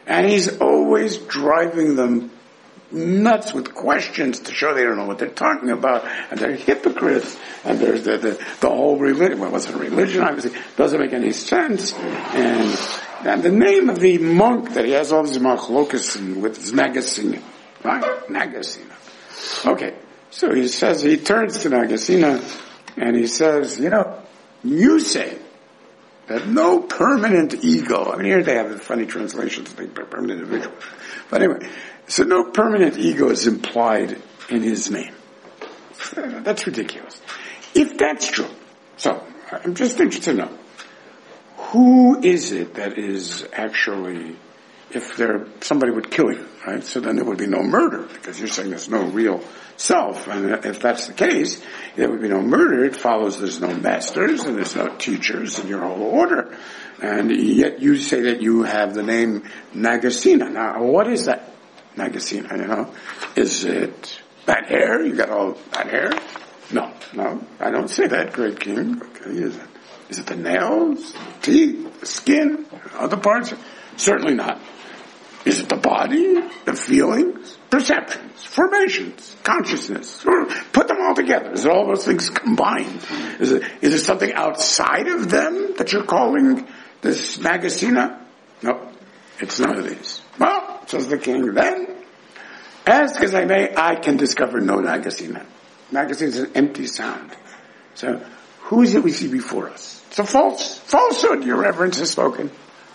And he's always driving them nuts with questions to show they don't know what they're talking about, and they're hypocrites, and there's the whole religion. Well, it wasn't a religion, obviously. Doesn't make any sense. And the name of the monk that he has all these machlokas with his Nagasena. Right? Nagasena. Okay. So he says, he turns to Nagasena, and he says, you say that no permanent ego, I mean, here they have the funny translations, they permanent individual. But anyway, so no permanent ego is implied in his name. That's ridiculous. If that's true, so I'm just interested to know, who is it that is actually, if somebody would kill you, right? So then there would be no murder, because you're saying there's no real self. And if that's the case, there would be no murder. It follows there's no masters and there's no teachers in your whole order. And yet you say that you have the name Nagasena. Now, what is that? Nagasena, Is it that hair? You got all that hair? No, I don't say that, great king. Okay, is it the nails, the teeth, the skin, other parts? Certainly not. Is it the body, the feelings, perceptions, formations, consciousness? Put them all together. Is it all those things combined? Is it something outside of them that you're calling this Nagasena? No, it's none of these. Well, says the king, then, ask as I may, I can discover no Nagasena. Nagasena is an empty sound. So, who is it we see before us? It's a falsehood, your reverence has spoken.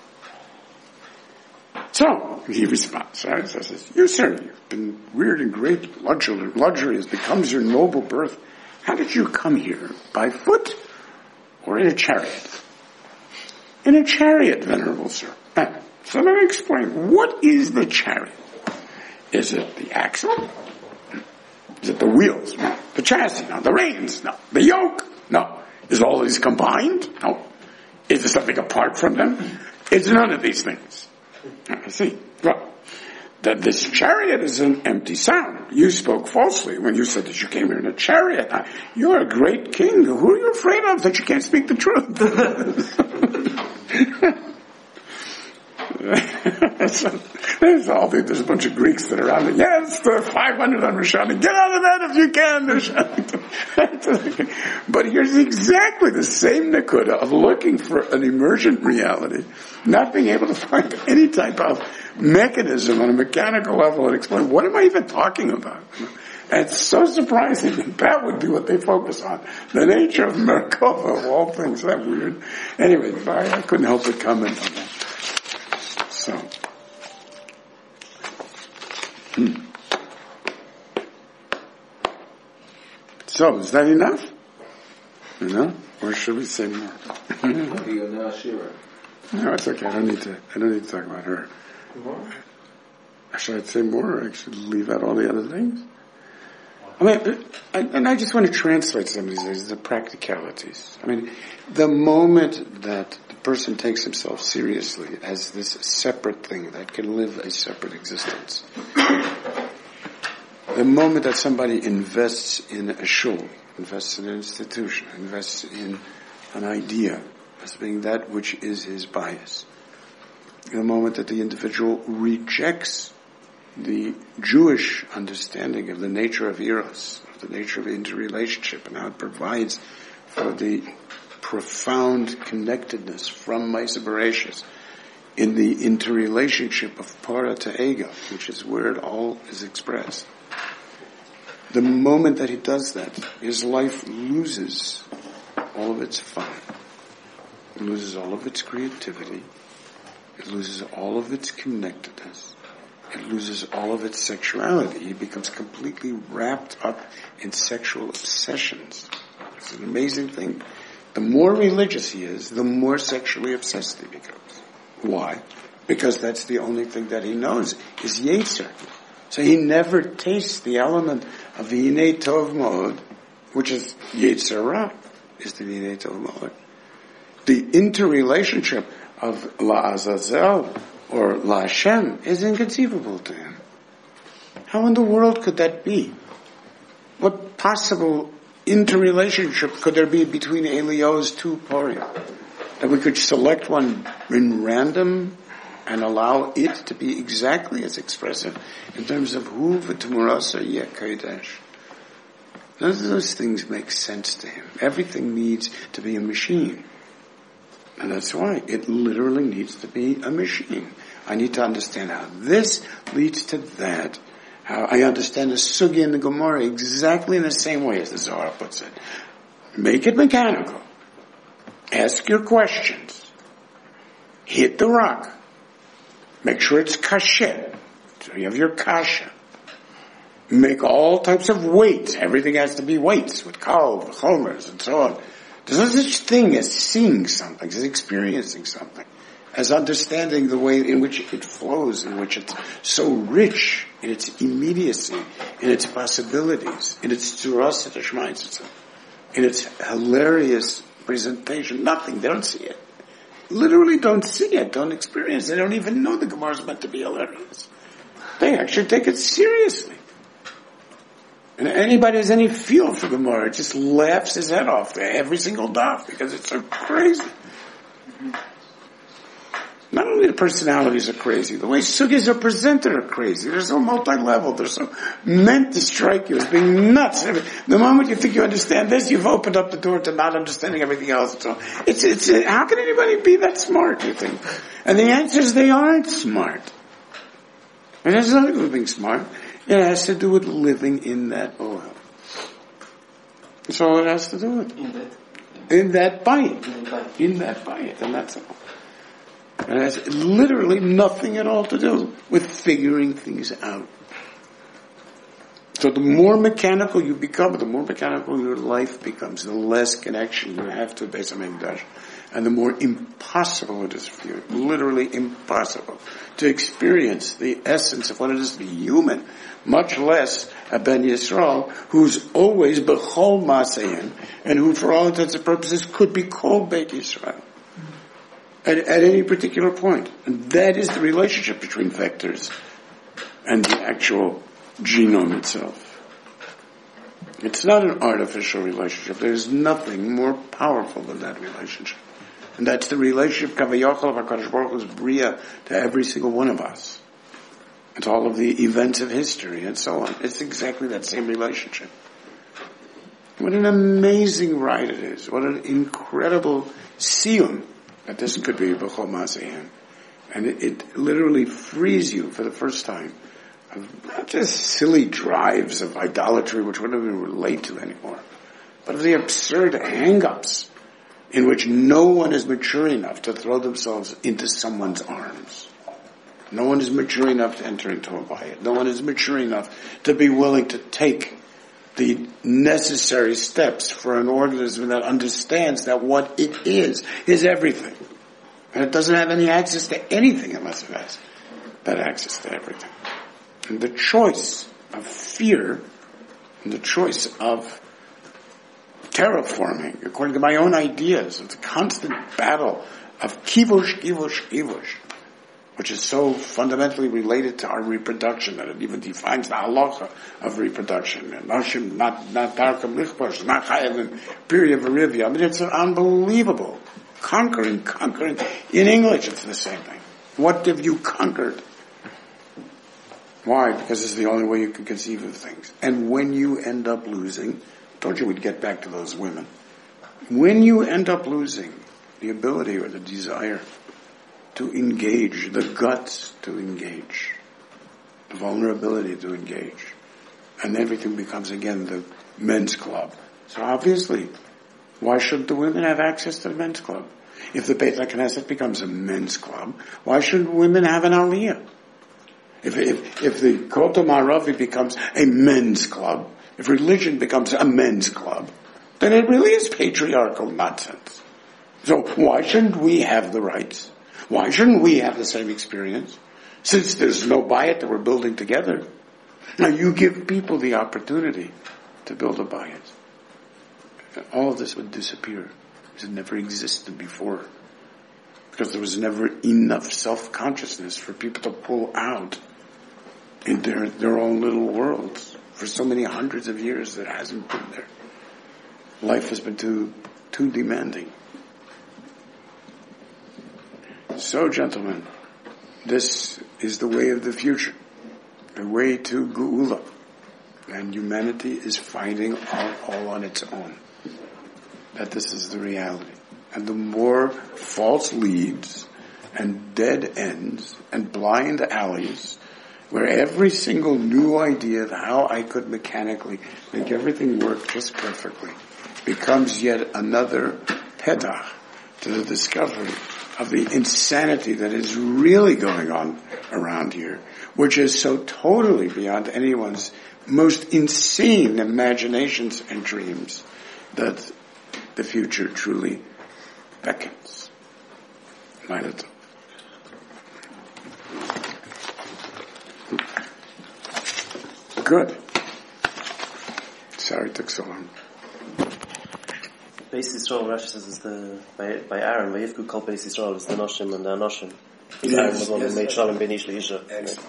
So, he responds, right? So he says, you, sir, you've been reared in great luxury as becomes your noble birth. How did you come here? By foot or in a chariot? In a chariot, venerable sir. So let me explain. What is the chariot? Is it the axle? Is it the wheels? No. The chassis? No. The reins? No. The yoke? No. Is all these combined? No. Is there something apart from them? It's none of these things. I see. Well, this chariot is an empty sound. You spoke falsely when you said that you came here in a chariot. You're a great king. Who are you afraid of that you can't speak the truth? There's a bunch of Greeks that are around it. Yes, the 500 of them are shouting, get out of that if you can. They're shouting. But here's exactly the same nakuda of looking for an emergent reality, not being able to find any type of mechanism on a mechanical level and explain, what am I even talking about? And it's so surprising that that would be what they focus on. The nature of Merkava, of all things. That weird. Anyway, I couldn't help but comment on that. So, is that enough? Or should we say more? You're not sure. No, it's okay. I don't need to talk about her. More? Should I say more, or I should leave out all the other things? I mean, I just want to translate some of these things, the practicalities. I mean, the moment that the person takes himself seriously as this separate thing that can live a separate existence, the moment that somebody invests in a shul, invests in an institution, invests in an idea as being that which is his bias, the moment that the individual rejects the Jewish understanding of the nature of eros, of the nature of interrelationship, and how it provides for the profound connectedness from Maisa Bereshis in the interrelationship of para to ego, which is where it all is expressed. The moment that he does that, his life loses all of its fun. It loses all of its creativity. It loses all of its connectedness. It loses all of its sexuality. He becomes completely wrapped up in sexual obsessions. It's an amazing thing. The more religious he is, the more sexually obsessed he becomes. Why? Because that's the only thing that he knows is Yetzer. So he never tastes the element of the Hinei Tov Ma'od, which is Yetzer Ra, is the Hinei Tov Ma'od. The interrelationship of La Azazel or La Hashem is inconceivable to him. How in the world could that be? What possible interrelationship could there be between Elio's 2 paria? That we could select one in random and allow it to be exactly as expressive in terms of hu v'tamurasa yeh kodesh. None of those things make sense to him. Everything needs to be a machine. And that's why it literally needs to be a machine. I need to understand how this leads to that. How I understand the Sugi and the Gemara exactly in the same way as the Zohar puts it. Make it mechanical. Ask your questions. Hit the rock. Make sure it's kasher. So you have your kasha. Make all types of weights. Everything has to be weights with kal, chomers, and so on. There's no such thing as seeing something, as experiencing something, as understanding the way in which it flows, in which it's so rich in its immediacy, in its possibilities, in its tzuras et in its hilarious presentation. Nothing. They don't see it. Literally don't see it, don't experience it. They don't even know the Gemara is meant to be hilarious. They actually take it seriously. And anybody has any feel for Gemara just laughs his head off every single daf because it's so crazy. Not only the personalities are crazy, the way sugis are presented are crazy. They're so multi-level. They're so meant to strike you as being nuts. The moment you think you understand this, you've opened up the door to not understanding everything else. So it's how can anybody be that smart, you think? And the answer is they aren't smart. And it has nothing to do with being smart. It has to do with living in that oil. That's all it has to do with. In that bite. In that bite. And that's all. It has literally nothing at all to do with figuring things out. So the more mechanical you become, the more mechanical your life becomes, the less connection you have to Beis HaMikdash. And the more impossible it is for you, literally impossible, to experience the essence of what it is to be human, much less a Ben Yisrael who's always b'chol ma'aseim, and who for all intents and purposes could be called Beit Yisrael at any particular point. And that is the relationship between vectors and the actual genome itself. It's not an artificial relationship. There's nothing more powerful than that relationship. And that's the relationship Kavayachal of HaKadosh Baruch Hu's Bria to every single one of us. And to all of the events of history and so on. It's exactly that same relationship. What an amazing ride it is. What an incredible siyum that this could be B'chol Ma'asehim. And it literally frees you for the first time of not just silly drives of idolatry which we don't even relate to anymore, but of the absurd hang-ups in which no one is mature enough to throw themselves into someone's arms. No one is mature enough to enter into a bayit. No one is mature enough to be willing to take the necessary steps for an organism that understands that what it is everything. And it doesn't have any access to anything unless it has that access to everything. And the choice of fear and the choice of terraforming, according to my own ideas, of the constant battle of kivush, which is so fundamentally related to our reproduction that it even defines the halacha of reproduction. And Nashim, not darkam lichbosh, not chayavim, period v'rivya. I mean, it's unbelievable. Conquering. In English, it's the same thing. What have you conquered? Why? Because it's the only way you can conceive of things. And when you end up losing, I told you we'd get back to those women. When you end up losing the ability or the desire to engage, the guts to engage, the vulnerability to engage, and everything becomes again the men's club. So obviously, why shouldn't the women have access to the men's club? If the Beit HaKnesset becomes a men's club, why shouldn't women have an aliyah? If the Kotel Ma'aravi becomes a men's club, if religion becomes a men's club, then it really is patriarchal nonsense. So why shouldn't we have the rights? Why shouldn't we have the same experience? Since there's no bayit that we're building together. Now you give people the opportunity to build a bayit. All of this would disappear. It never existed before. Because there was never enough self-consciousness for people to pull out in their own little worlds. For so many hundreds of years that hasn't been there. Life has been too demanding. So, gentlemen, this is the way of the future, the way to Geula. And humanity is finding out all on its own that this is the reality. And the more false leads and dead ends and blind alleys, where every single new idea of how I could mechanically make everything work just perfectly becomes yet another pedach to the discovery of the insanity that is really going on around here, which is so totally beyond anyone's most insane imaginations and dreams, that the future truly beckons. Laila Tov. Good. Sorry it took so long. Beis Yisrael, Rashi says, is by Aaron, Vayivku called Beis Yisrael, is the Noshim and the Anoshim. Because Aaron was one who made Shalom Ben Ish Leisha. Excellent.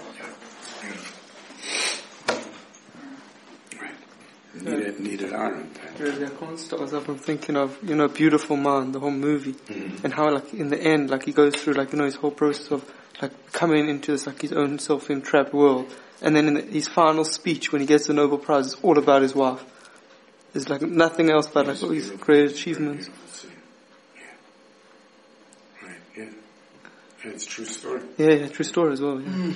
Needed Aaron. Really, I can't stop myself from thinking of, Beautiful Man, the whole movie, and how, in the end, he goes through, his whole process of, coming into this, his own self-entrapped world, and then in his final speech, when he gets the Nobel Prize, it's all about his wife. There's, nothing else but, all these great achievements. Yeah. Right, yeah. And it's a true story. Yeah, true story as well, yeah.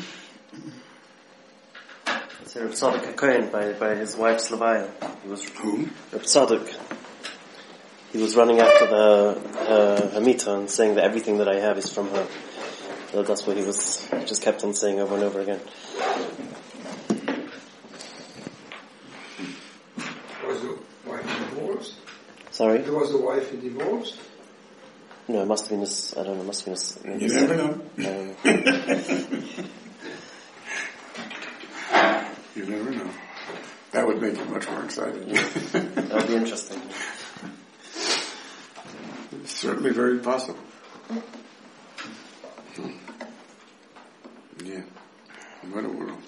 So Reb Tzadok HaKohen by his wife Slavaya. He was Who? Reb Tzadok. He was running after her mita and saying that everything that I have is from her. So that's what he just kept on saying over and over again. Was the wife divorced? Sorry? Was the wife divorced? No, it must have been his, I don't know, it must have been his... You never know. I don't know. You never know. That would make it much more exciting. That would be interesting. It's certainly very possible. Yeah. What a world.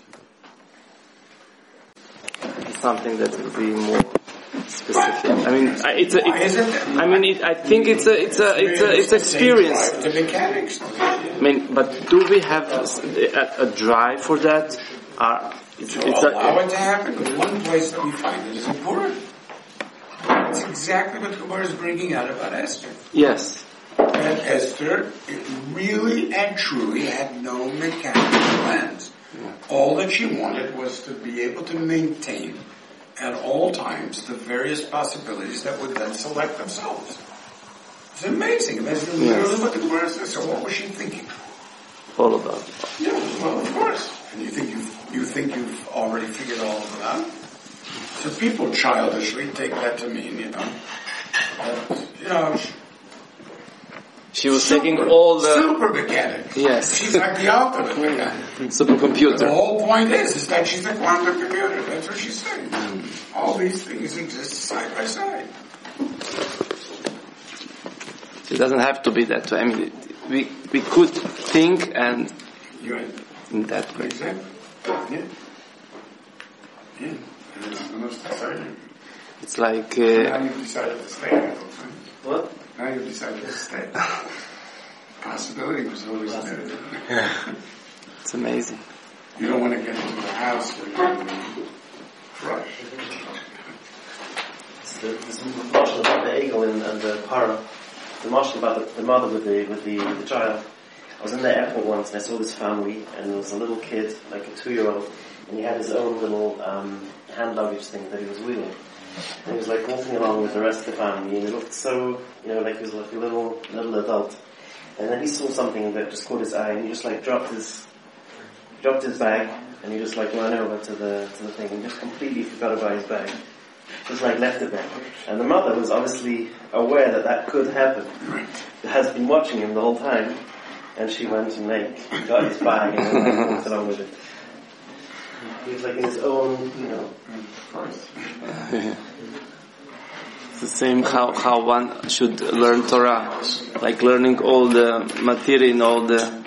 Something that would be more specific. I mean, I think it's experience. The mechanics. I mean, but do we have a drive for that? Allow it to happen. The one place that we find it is in Purim. It's exactly what the Gemara is bringing out about Esther. Yes. And Esther really and truly had no mechanical plans. All that she wanted was to be able to maintain at all times the various possibilities that would then select themselves. It's amazing. That's literally what the Gemara says. So what was she thinking? All about it. Yeah, well, of course. And you think you've already figured all of it out? So people childishly take that to mean, she was taking all the super mechanic. Yes. She's like the ultimate mechanic. Supercomputer. The whole point is that she's a quantum computer. That's what she's saying. All these things exist side by side. It doesn't have to be that way. I mean, we could think and in that way. Exactly. Yeah. Yeah. And it's the most exciting. It's like Now you've decided to stay. What? Now you've decided to stay. Possibility was always there. it's amazing. You don't want to get into a house where you're crushed. This marshal about the eagle and the para. The marshal about the mother with the child. I was in the airport once and I saw this family, and there was a little kid, like a 2-year-old, and he had his own little hand luggage thing that he was wheeling. And he was like walking along with the rest of the family, and he looked so, like he was like a little adult. And then he saw something that just caught his eye, and he just like dropped his bag, and he just like ran over to the thing, and just completely forgot about his bag. Just like left it there. And the mother was obviously aware that could happen. Has been watching him the whole time. And she went and got his bag and walked along with it. He was like in his own, It's the same how one should learn Torah, like learning all the material and all the.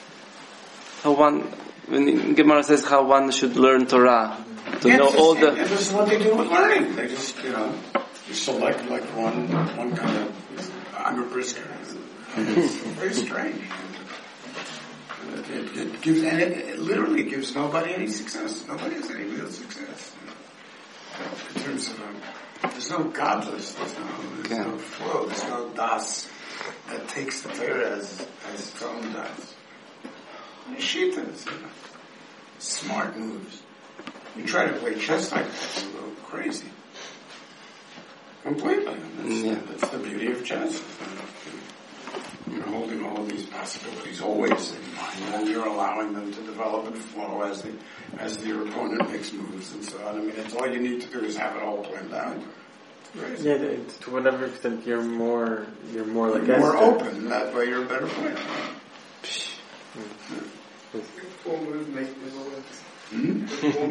When Gemara says how one should learn Torah, to know all the. And this is what they do with learning. They just, you select like one kind of Anger Brisker. It's very strange. It gives, and it literally gives nobody any success. Nobody has any real success. In terms of, there's no godless, there's no flow, there's no das that takes the Torah as its own das. Shitas, smart moves. You try to play chess like that, you go crazy. Completely. That's the beauty of chess. You're holding all of these possibilities always in mind, and you're allowing them to develop and flow as your opponent makes moves and so on. I mean, it's all you need to do is have it all planned out. Yeah, to whatever extent you're more like you're more open. That way, you're a better player. Four moves make it works. I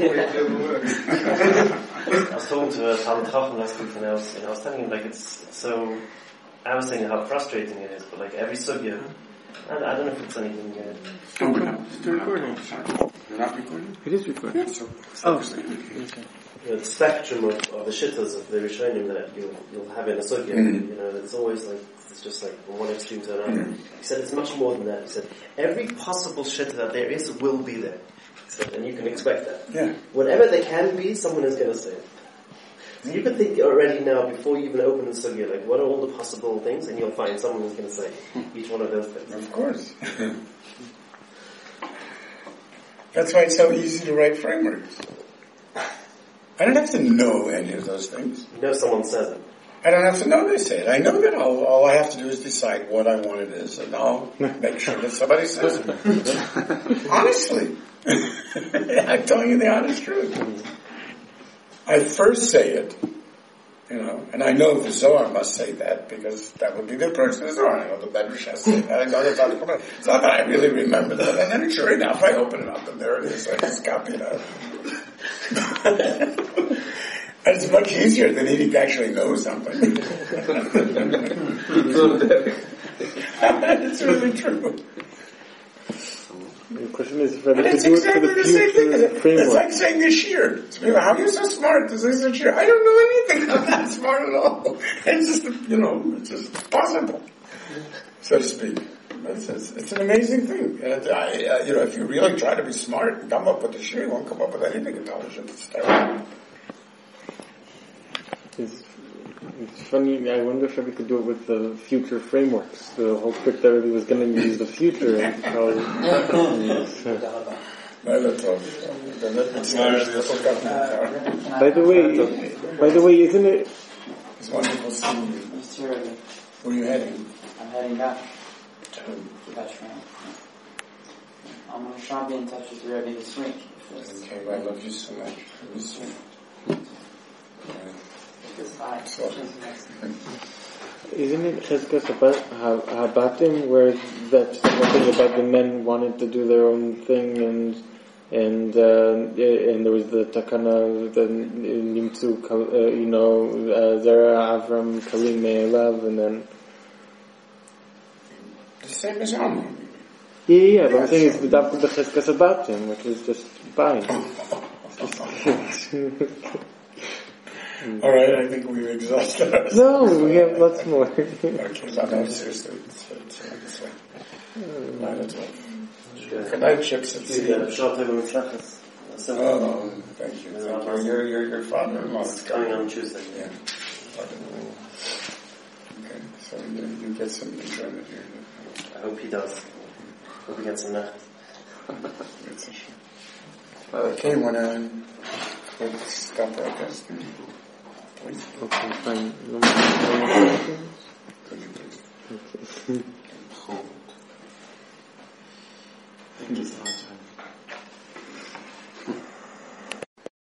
was talking to Talmud Chacham last week, and I was telling him like it's so. I was saying how frustrating it is, but like every sugya, I don't know if it's anything. It's recording. You're not recording? It is recording. Yeah, so Okay. The spectrum of the shittas of the Rishonim that you'll have in a sugya, it's always like it's just like from one extreme to another. He said it's much more than that. He said every possible shitta that there is will be there. And you can expect that. Yeah. Whatever there can be, someone is going to say it. So you can think already now, before you even open the sugya, like what are all the possible things, and you'll find someone who's going to say each one of those things. Of course. That's why it's so easy to write frameworks. I don't have to know any of those things. You know someone says it. I don't have to know they say it. I know that all I have to do is decide what I want it is, and I'll make sure that somebody says it. Honestly. I'm telling you the honest truth. I first say it, and I know the Zohar must say that, because that would be the approach to the Zohar. I know the Medrash has to say that. I know the Talmud. It's not that I really remember that. And then sure enough, I open it up, and there it is. I just copy it out. And it's much easier than needing to actually know something. It's really true. The question is whether it's to do exactly it for the same future thing. framework. It's like saying this shear. How are you so smart? This is a shear. I don't know anything. I'm not smart at all. It's just, it's just possible, so to speak. It's an amazing thing. And if you really try to be smart and come up with the shear, you won't come up with anything intelligent. It's terrible. It's funny, I wonder if we could do it with the future frameworks. The whole script that everybody was going to use the future and how By the way, isn't it? It's wonderful seeing you. It's terrible. Where are you heading? I'm heading back. Dutch round. I'm going to try to be in touch with you maybe this week. Okay, I love you so much. Isn't it Cheskas Habatim where that's the whole thing about the men wanted to do their own thing and there was the Takana, the Nimtzu, Zera Avram Kalim Me'elav, and then the same as Alma. Yeah, but I'm saying it's the Cheskas Habatim, which is just buying. All right, I think we've exhausted ourselves. No, we have lots more. Okay, but no, seriously. It's like 9 or 12. Good night, Chips. Oh, thank you. Your father-in-law is coming on Tuesday. Yeah. Okay, so you get some enjoyment here. I hope he does. Hope he gets some net. Okay, wanna stop broadcasting? Please. Okay, fine. No more questions? Could you please? Okay.